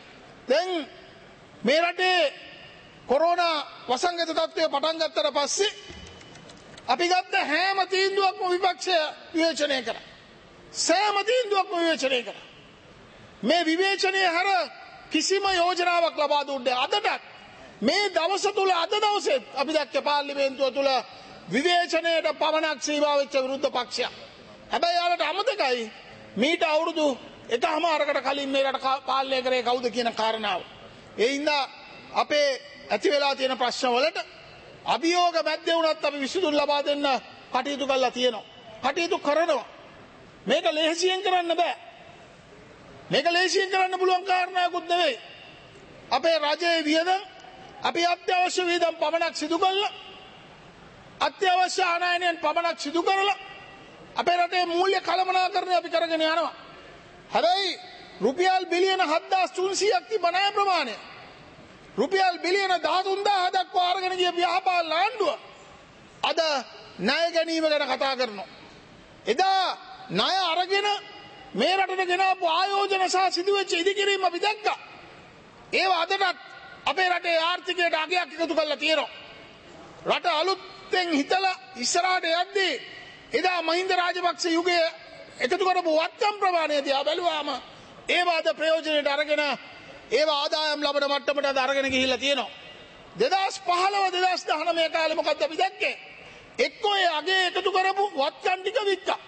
දැන් මේ රටේ කොරෝනා වසංගත තත්ත්වය පටන් ගත්තට පස්සේ අපි ගත්ත හැම තීන්දුවක්ම විපක්ෂය විවේචනය කරා. සෑම තීන්දුවක්ම විවේචනය කරා. මේ විවේචනය හැර කිසිම යෝජනාවක් ලබා දුන්නේ අදටත් මේ දවස තුල අද දවසේ අපි දැක්ක පාර්ලිමේන්තුව තුල විවේචනයට පමණක් සීමා වෙච්ච විරුද්ධ පක්ෂයක්. හැබැයි යාලට අමතකයි මීට අවුරුදු එකමාරකට කලින් මේ රට පාලනය කරේ කවුද කියන කාරණාව. ඒ හින්දා අපේ ඇති වෙලා තියෙන ප්‍රශ්න වලට අභියෝග මැද්දේ වුණත් අපි විසඳුම් ලබා දෙන්න කටයුතු කරලා තියෙනවා. කටයුතු කරනවා. මේක ලේසියෙන් කරන්න බෑ. මේක ලේසියෙන් කරන්න පුළුවන් කාරණාවකුත් නෙවෙයි. අපේ රජයේ වියදම් අපි අත්‍යවශ්‍ය වියදම් පමණක් සිදු කළා. අත්‍යවශ්‍ය ආනයනයන් පමණක් සිදු කරලා අපේ රටේ මූල්‍ය කළමනාකරණය අපි කරගෙන යනවා. හැබැයි රුපියල් බිලියන හත්දාස් තුන්සීයක් තිබ්බ ණය ප්‍රමාණය රුපියල් බිලියන දහතුන් දාහක් දක්වා අරගෙන ගිය ව්‍යාපාර ආණ්ඩුව අද ණය ගැනීම ගැන කතා කරනවා. එදා ණය අරගෙන මේ රටට ගෙනාපු ආයෝජන සහ සිදුවෙච්ච ඉදිකිරීම අපි දැක්කා. ඒවා අදටත් අපේ රටේ ආර්ථිකයට අගයක් එකතු කරලා තියෙනවා. රට අලුතෙන් හිතලා ඉස්සරහට යද්දී එදා මහින්ද රාජපක්ෂ යුගයේ එකතු කරපු වත්කම් ප්‍රමාණය දිහා බැලුවාම ඒවා අද ප්‍රයෝජනයට අරගෙන ඒවා ආදායම් ලබන මට්ටමට අද අරගෙන ගිහිල්ලා තියෙනවා. දෙදාස් පහළොව දෙදාස් දහනවය කාලේ මොකද්ද අපි දැක්කේ? එක්කෝ ඒ අගේ එකතු කරපු වත්කම් ටික වික්කා.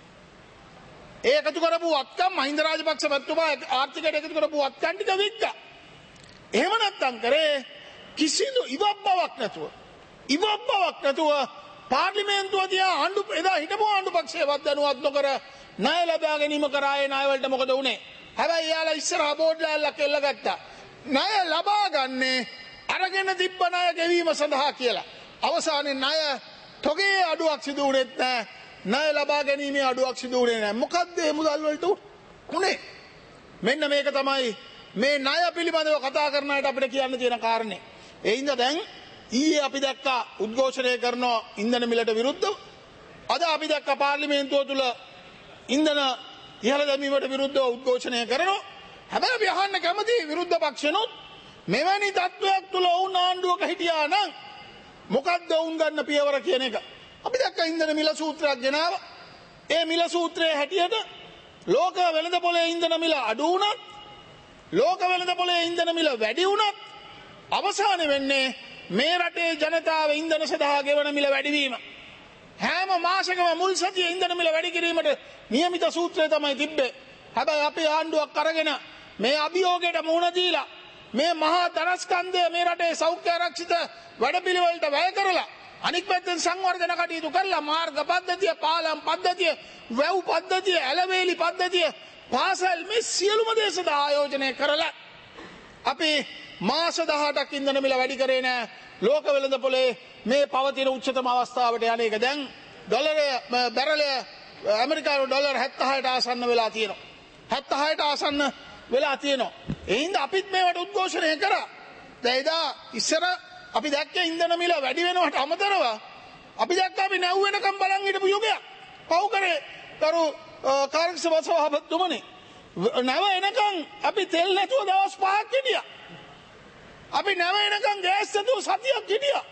ඒ එකතු කරපු වත්කම් මහින්ද රාජපක්ෂ මැතිතුමා ආර්ථිකයට එකතු කරපු වත්කම් ටික වික්කා. එහෙම නැත්තම් කරේ කිසිදු ඉවක් බවක් නැතුව ඉවක් බවක් නැතුව පාර්ලිමේන්තුව දිහා ආණ්ඩු එදා හිටපු ආණ්ඩු පක්ෂයවත් දැනුවත් නොකර ණය ලබා ගැනීම කරා. ඒ ණය වලට මොකද වුනේ? හැබැයි යාලා ඉස්සරහා බෝඩ්ලා ඇල්ලක් එල්ල ගත්තා. ණය ලබා ගන්නේ අරගෙන තිබ්බ ණය ගෙවීම සඳහා කියලා. අවසානයේ ණය තොගේ අඩුවක් සිදු වුණෙත් නැහැ. ණය ලබා ගැනීමේ අඩුවක් සිදු වුණේ නැහැ. මොකද්ද මේ මුදල් වලට උනේ? මෙන්න මේක තමයි මේ ණය පිළිබඳව කතා කරන අයට අපිට කියන්න තියෙන කාරණේ. ඒ හින්දා දැන් ඊයේ අපි දැක්කා උද්ඝෝෂණය කරන ඉන්ධන මිලට විරුද්ධව. අද අපි දැක්කා පාර්ලිමේන්තුව තුල ඉන්ධන ඉහළ දැමීමට විරුද්ධව උද්ඝෝෂණය කරනවා. හැබැයි අපි අහන්න කැමති විරුද්ධ පක්ෂනොත් මෙවැනි තත්ත්වයක් තුල වුණ ආණ්ඩුවක හිටියා නම් මොකද්ද වුන් ගන්න පියවර කියන එක. අපි දැක්කා ඉන්ධන මිල සූත්‍රයක් ගෙනාවා. ඒ මිල සූත්‍රයේ හැටියට ලෝක වෙළඳ පොලේ ඉන්ධන මිල අඩු වුණත් ලෝක වෙළඳ පොලේ ඉන්ධන මිල වැඩි වුණත් අවසානයේ වෙන්නේ මේ රටේ ජනතාව ඉන්ධන සඳහා ගෙවන මිල වැඩිවීම. හැම මාසෙකම මුල් සතියේ ඉන්ධන මිල වැඩි කිරීමට නියමිත සූත්‍රය තමයි තිබ්බේ. හැබැයි අපේ ආණ්ඩුවක් අරගෙන මේ අභියෝගයට මුහුණ දීලා මේ මහා ධනස්කන්ධය මේ රටේ සෞඛ්‍ය ආරක්ෂිත වැඩපිළිවෙලට වැය කරලා අනික් පැත්තෙන් සංවර්ධන කටයුතු කරලා මාර්ග පද්ධතිය, පාලම් පද්ධතිය, වැව් පද්ධතිය, ඇලවේලි පද්ධතිය, පාසල් මේ සියලුම දේ සඳහා ආයෝජනය කරලා අපි මාස දහඅටක් ඉන්ධන මිල වැඩි කරේ නෑ. ලෝක වෙළඳ පොලේ මේ පවතින උච්චතම අවස්ථාවට යන එක දැන් ඩොලරය බැරලය ඇමරිකානු ඩොලර් හැත්තහයට ආසන්න වෙලා තියෙනවා. හැත්තහයට ආසන්න වෙලා තියෙනවා. ඒ හින්දා අපිත් මේවට උද්ඝෝෂණය කරා. දැන් එදා ඉස්සර අපි දැක්කේ ඉන්ධන මිල වැඩි වෙනවට අමතරව අපි දැක්කා අපි නැව් වෙනකම් බලන් හිටපු යුගයක්. පව් කරේ කරු කාර්යක්ෂම සභාපතිතුමනි. නැව එනකම් අපි තෙල් නැතුව දවස් පහක් හිටියා. අපි නැව එනකම් ගෑස් නැතුව සතියක් හිටියා.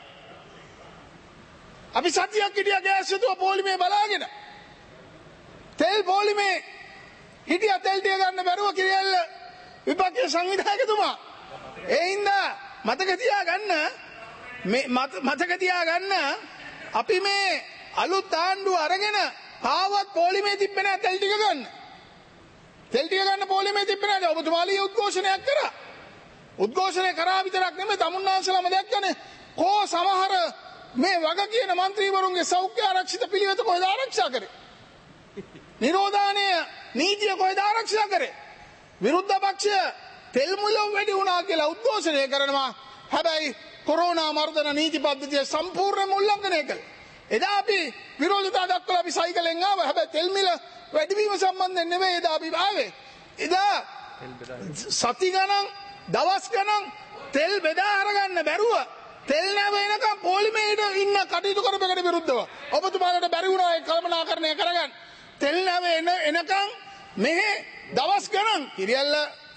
අපි සතියක් හිටියා ගෑස් නැතුව පොලිමේ බලාගෙන. තෙල් පොලිමේ හිටියා තෙල් ටික ගන්න බැරුව කිරියල්ල විපක්ෂ සංවිධායකතුමා. ඒ හින්දා මතක තියාගන්න මේ මතක තියාගන්න අපි මේ අලුත් ආණ්ඩුව අරගෙන කාවත් පොලිමේ තිබ්බේ නැහැ තෙල් ටික ගන්න. තෙල් ටික ගන්න පොලිමේ තිබ්බේ නැහැ. ඔබතුමාලී උද්ඝෝෂණයක් කරා. උද්ඝෝෂණය කරා විතරක් නෙමෙයි තමුන්නාන්සලාම දැක්කනේ කෝ සමහර මේ වග කියන മന്ത്രിවරුන්ගේ සෞඛ්‍ය ආරක්ෂිත පිළිවෙත කොහෙද ආරක්ෂා කරේ? නිරෝධානය නීතිය කොහෙද ආරක්ෂා කරේ? විරුද්ධ පක්ෂය තෙල් මුල්ල වැඩි වුණා කියලා උද්ඝෝෂණය කරනවා. හැබැයි කොරෝනා මර්ධන නීති පද්ධතිය සම්පූර්ණයෙන්ම උල්ලංඝනය කළා. එදා අපි විරෝධතා දක්වලා අපි සයිකලෙන් ආවා. හැබැයි තෙල් මිල වැඩිවීම සම්බන්ධයෙන් නෙමෙයි එදා අපි ආවේ. එදා සති ගණන් දවස් ගණන් තෙල් බෙදා අරගන්න බැරුව තෙල් නැව එනකම් පොලිමේට ඉන්න කටයුතු කරපෙකට විරුද්ධව ඔබතුමාලට බැරි වුණා ඒ කළමනාකරණය කරගන්න. තෙල් නැව එන එනකම් මෙහෙ දවස් ගණන් කිරියල්ල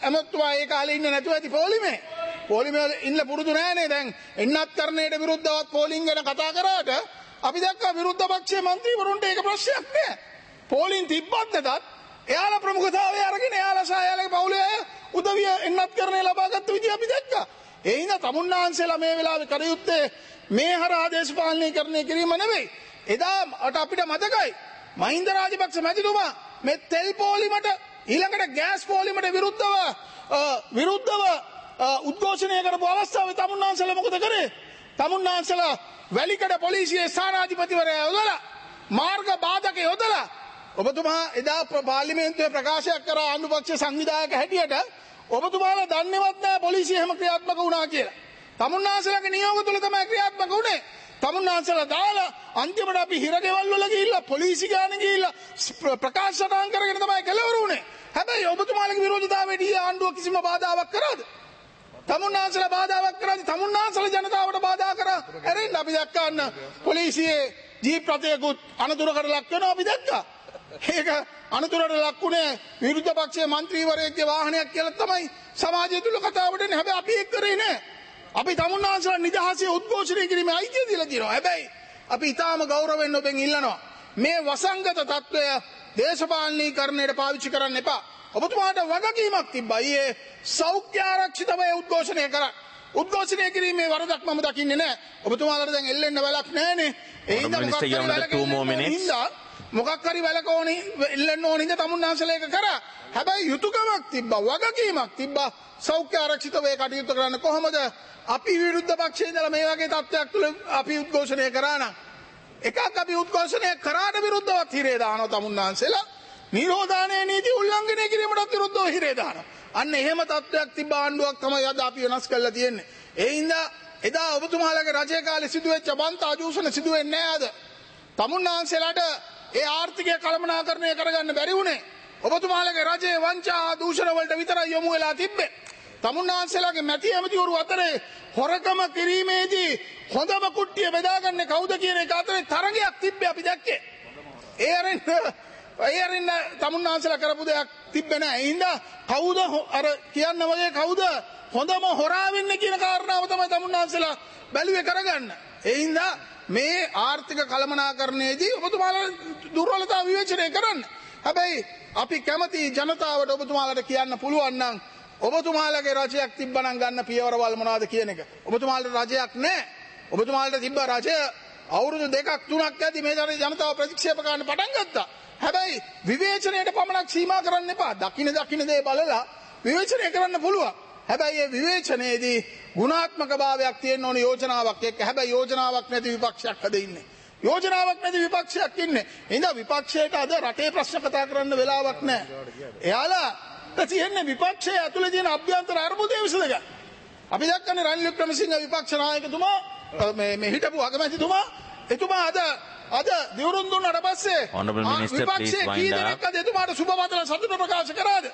ඇමතුමා ඒ කාලේ ඉන්න නැතුව ඇති පොලිමේ. පොලිමේ ඉන්න පුරුදු නෑනේ දැන් එන්නත් කරන්නේට විරුද්ධවත් පොලිං ගැන කතා කරාට අපි දැක්කා විරුද්ධ පක්ෂයේ മന്ത്രിවරුන්ට ඒක ප්‍රශ්නයක් නෑ. පොලිං තිබ්බත් නැතත් එයාලා ප්‍රමුඛතාවය අරගෙන එයාලා සහ එයාලගේ පවුලේ අය උදවිය එන්නත් කරන්නේ ලබාගත් විදිහ අපි දැක්කා. ඒ හින්දා තමුන්නාන්සේලා මේ වෙලාවේ කටයුත්තේ මේ හරහා දේශපාලනීකරණය කිරීම නෙවෙයි. එදා අපිට මතකයි මහින්ද රාජපක්ෂ මැතිතුමා මේ තෙල් පොලිමට ඊළඟට ගෑස් පොලිමට විරුද්ධව විරුද්ධව උද්ඝෝෂණය කරපු අවස්ථාවේ තමුන්නාන්සේලා මොකද කරේ? තමුන්නාන්සේලා වැලිකඩ පොලිසියේ ස්ථානාධිපතිවරයා යොදලා මාර්ග බාධක යොදලා ඔබතුමා එදා පාර්ලිමේන්තුවේ ප්‍රකාශයක් කරා ආණ්ඩුපක්ෂ සංවිධායක හැටියට ඔබතුමාලා දන්නේවත් නැහැ පොලිසිය එහෙම ක්‍රියාත්මක වුණා කියලා. තමුන්නාන්සේලාගේ නියෝග තුල තමයි ක්‍රියාත්මක වුණේ. තමුන්නාන්සේලා දාලා අන්තිමට අපි හිරගෙවල් වල ගිහිල්ලා පොලිසි ගාන ගිහිල්ලා ප්‍රකාශ සටහන් කරගෙන තමයි කෙලවර වුණේ. හැබැයි ඔබතුමාලගේ විරෝධතාවයට ඊ ආණ්ඩුව කිසිම බාධාවක් කරාද? තමුන්නාන්සේලා බාධාවක් කරාද? තමුන්නාන්සේලා ජනතාවට බාධා කරා. ඇරෙන්න අපි දැක්කන්න පොලිසියේ ජීප් රථයකුත් අනතුරකට ලක් වෙනවා අපි දැක්කා. ඒක අනතුරට ලක්ුණේ විරුද්ධ පක්ෂයේ മന്ത്രിවරයෙක්ගේ වාහනයක් කියලා තමයි සමාජය තුල කතාවට එන්නේ. හැබැයි අපි ඒක කරේ නෑ. අපි තමුන්නාන්සේලා නිදහසේ උද්ඝෝෂණය කිරීමේ අයිතිය දීලා තියෙනවා. හැබැයි අපි ඊටාම ගෞරවයෙන් ඔබෙන් ඉල්ලනවා මේ වසංගත තත්වය දේශපාලනීකරණයට පාවිච්චි කරන්න එපා. ඔබතුමාට වගකීමක් තිබ්බා. ඊයේ සෞඛ්‍ය ආරක්ෂිතව උද්ඝෝෂණය කරා. උද්ඝෝෂණය කිරීමේ වරදක් මම දකින්නේ නෑ. ඔබතුමාලට දැන් එල්ලෙන්න වැලක් නෑනේ. ඒ හින්දා මොකක් හරි වැලක ඕනේ එල්ලෙන්න ඕනේ ඉඳ තමුන්නාන්සේලා ඒක කරා. හැබැයි යුතුයකමක් තිබ්බා, වගකීමක් තිබ්බා සෞඛ්‍ය ආරක්ෂිතව ඒ කටයුතු කරන්න. කොහොමද අපි විරුද්ධ පක්ෂයේ ඉඳලා මේ වගේ තත්ත්වයක් තුළ අපි උද්ඝෝෂණය කරා නම් එකක් අපි උද්ඝෝෂණය කරාට විරුද්ධවත් හිරේ දානවා තමුන්නාන්සේලා. නිරෝධානයේ නීති උල්ලංඝනය කිරීමටත් විරුද්ධව හිරේ දානවා. අන්න එහෙම තත්ත්වයක් තිබ්බ ආණ්ඩුවක් තමයි අද අපි වෙනස් කරලා තියෙන්නේ. ඒ හින්දා එදා ඔබතුමාලගේ රජයේ කාලේ සිදුවෙච්ච බන්තා දූෂණ සිදුවෙන්නේ නැහැ අද. තමුන්නාන්සේලාට ඒ ආර්ථිකය කළමනාකරණය කරගන්න බැරි වුණේ ඔබතුමාලගේ රජයේ වංචා දූෂණ වලට විතරයි යොමු වෙලා තිබ්බේ. තමුන්නාන්සේලාගේ මැති ඇමතිවරු අතරේ හොරකම කිරීමේදී හොඳම කුට්ටිය බෙදාගන්නේ කවුද කියන එක අතරේ තරගයක් තිබ්බේ අපි දැක්කේ. ඒ අරින්න ඒ අරින්න තමුන්නාන්සේලා කරපු දෙයක් තිබ්බේ නැහැ. ඒ හින්දා කවුද අර කියන්න වගේ කවුද හොඳම හොරා වෙන්නේ කියන කාරණාව තමයි තමුන්නාන්සේලා බැලුවේ කරගන්න. ඒ හින්දා මේ ආර්ථික කළමනාකරණයේදී ඔබතුමාලා දුර්වලතා විවේචනය කරන්න. හැබැයි අපි කැමති ජනතාවට ඔබතුමාලට කියන්න පුළුවන් නම් ඔබතුමාලගේ රජයක් තිබ්බනම් ගන්න පියවරවල් මොනවද කියන එක. ඔබතුමාලට රජයක් නැහැ. ඔබතුමාලට තිබ්බ රජය අවුරුදු දෙකක් තුනක් ඇති මේ ජනතාව ප්‍රතික්ෂේප කරන්න පටන් ගත්තා. හැබැයි විවේචනයට පමණක් සීමා කරන්න එපා. දකින්න දකින්න දේ බලලා විවේචනය කරන්න පුළුවන්. හැබැයි මේ විවේචනයේදී ගුණාත්මක භාවයක් තියෙන්න ඕන යෝජනාවක් එක්ක. හැබැයි යෝජනාවක් නැති විපක්ෂයක් අද ඉන්නේ. යෝජනාවක් නැති විපක්ෂයක් ඉන්නේ. එහෙනම් විපක්ෂයට අද රටේ ප්‍රශ්න කතා කරන්න වෙලාවක් නැහැ. එයාලා තියෙන්නේ විපක්ෂයේ ඇතුලේ තියෙන අභ්‍යන්තර අර්බුදය විසඳගන්න. අපි දැක්කනේ රනිල් වික්‍රමසිංහ විපක්ෂ නායකතුමා මේ මේ හිටපු අගමැතිතුමා එතුමා අද අද දිවුරුම් දුන්නාට පස්සේ විපක්ෂයේ කී දෙනෙක් අද එතුමාට සුබවදන සතුට ප්‍රකාශ කරාද?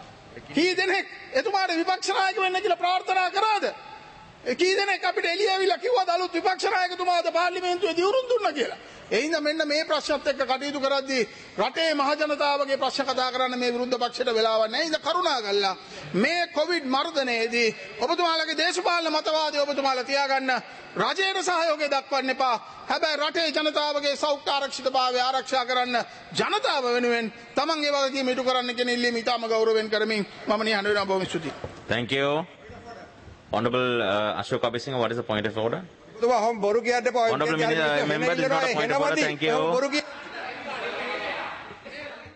කී දෙනෙක් එතුමාට විපක්ෂ නායක වෙන්න කියලා ප්‍රාර්ථනා කරාද? කී දෙනෙක් අපිට එළිය ඇවිල්ලා කිව්වද අලුත් විපක්ෂ නායකතුමාද පාර්ලිමේන්තුවේ දිවුරුම් දුන්නා කියලා? ඒ හින්දා මෙන්න මේ ප්‍රශ්නත් එක්ක කටයුතු කරද්දී රටේ මහ ජනතාවගේ ප්‍රශ්න කතා කරන්න මේ විරුද්ධ පක්ෂයට වෙලාවක් නැහැ. ඉතින් කරුණාකරලා මේ කොවිඩ් මර්ධනයේදී ඔබතුමාලගේ දේශපාලන මතවාදය ඔබතුමාලා තියාගන්න රජයට සහයෝගය දක්වන්න එපා. හැබැයි රටේ ජනතාවගේ සෞඛ්‍ය ආරක්ෂිතභාවය ආරක්ෂා කරන්න ජනතාව වෙනුවෙන් තමන්ගේ වගකීම ඉටු කරන්න කියන ඉල්ලීම ඉතාම ගෞරවයෙන් කරමින් මම නිහඬ වෙනවා. බොහොම ස්තුතියි. Thank you. Honorable uh, Ashok Abhisingh, what is the point of order? हम बोरू किया Honorable Minister, member, this is not a point of order. Thank you.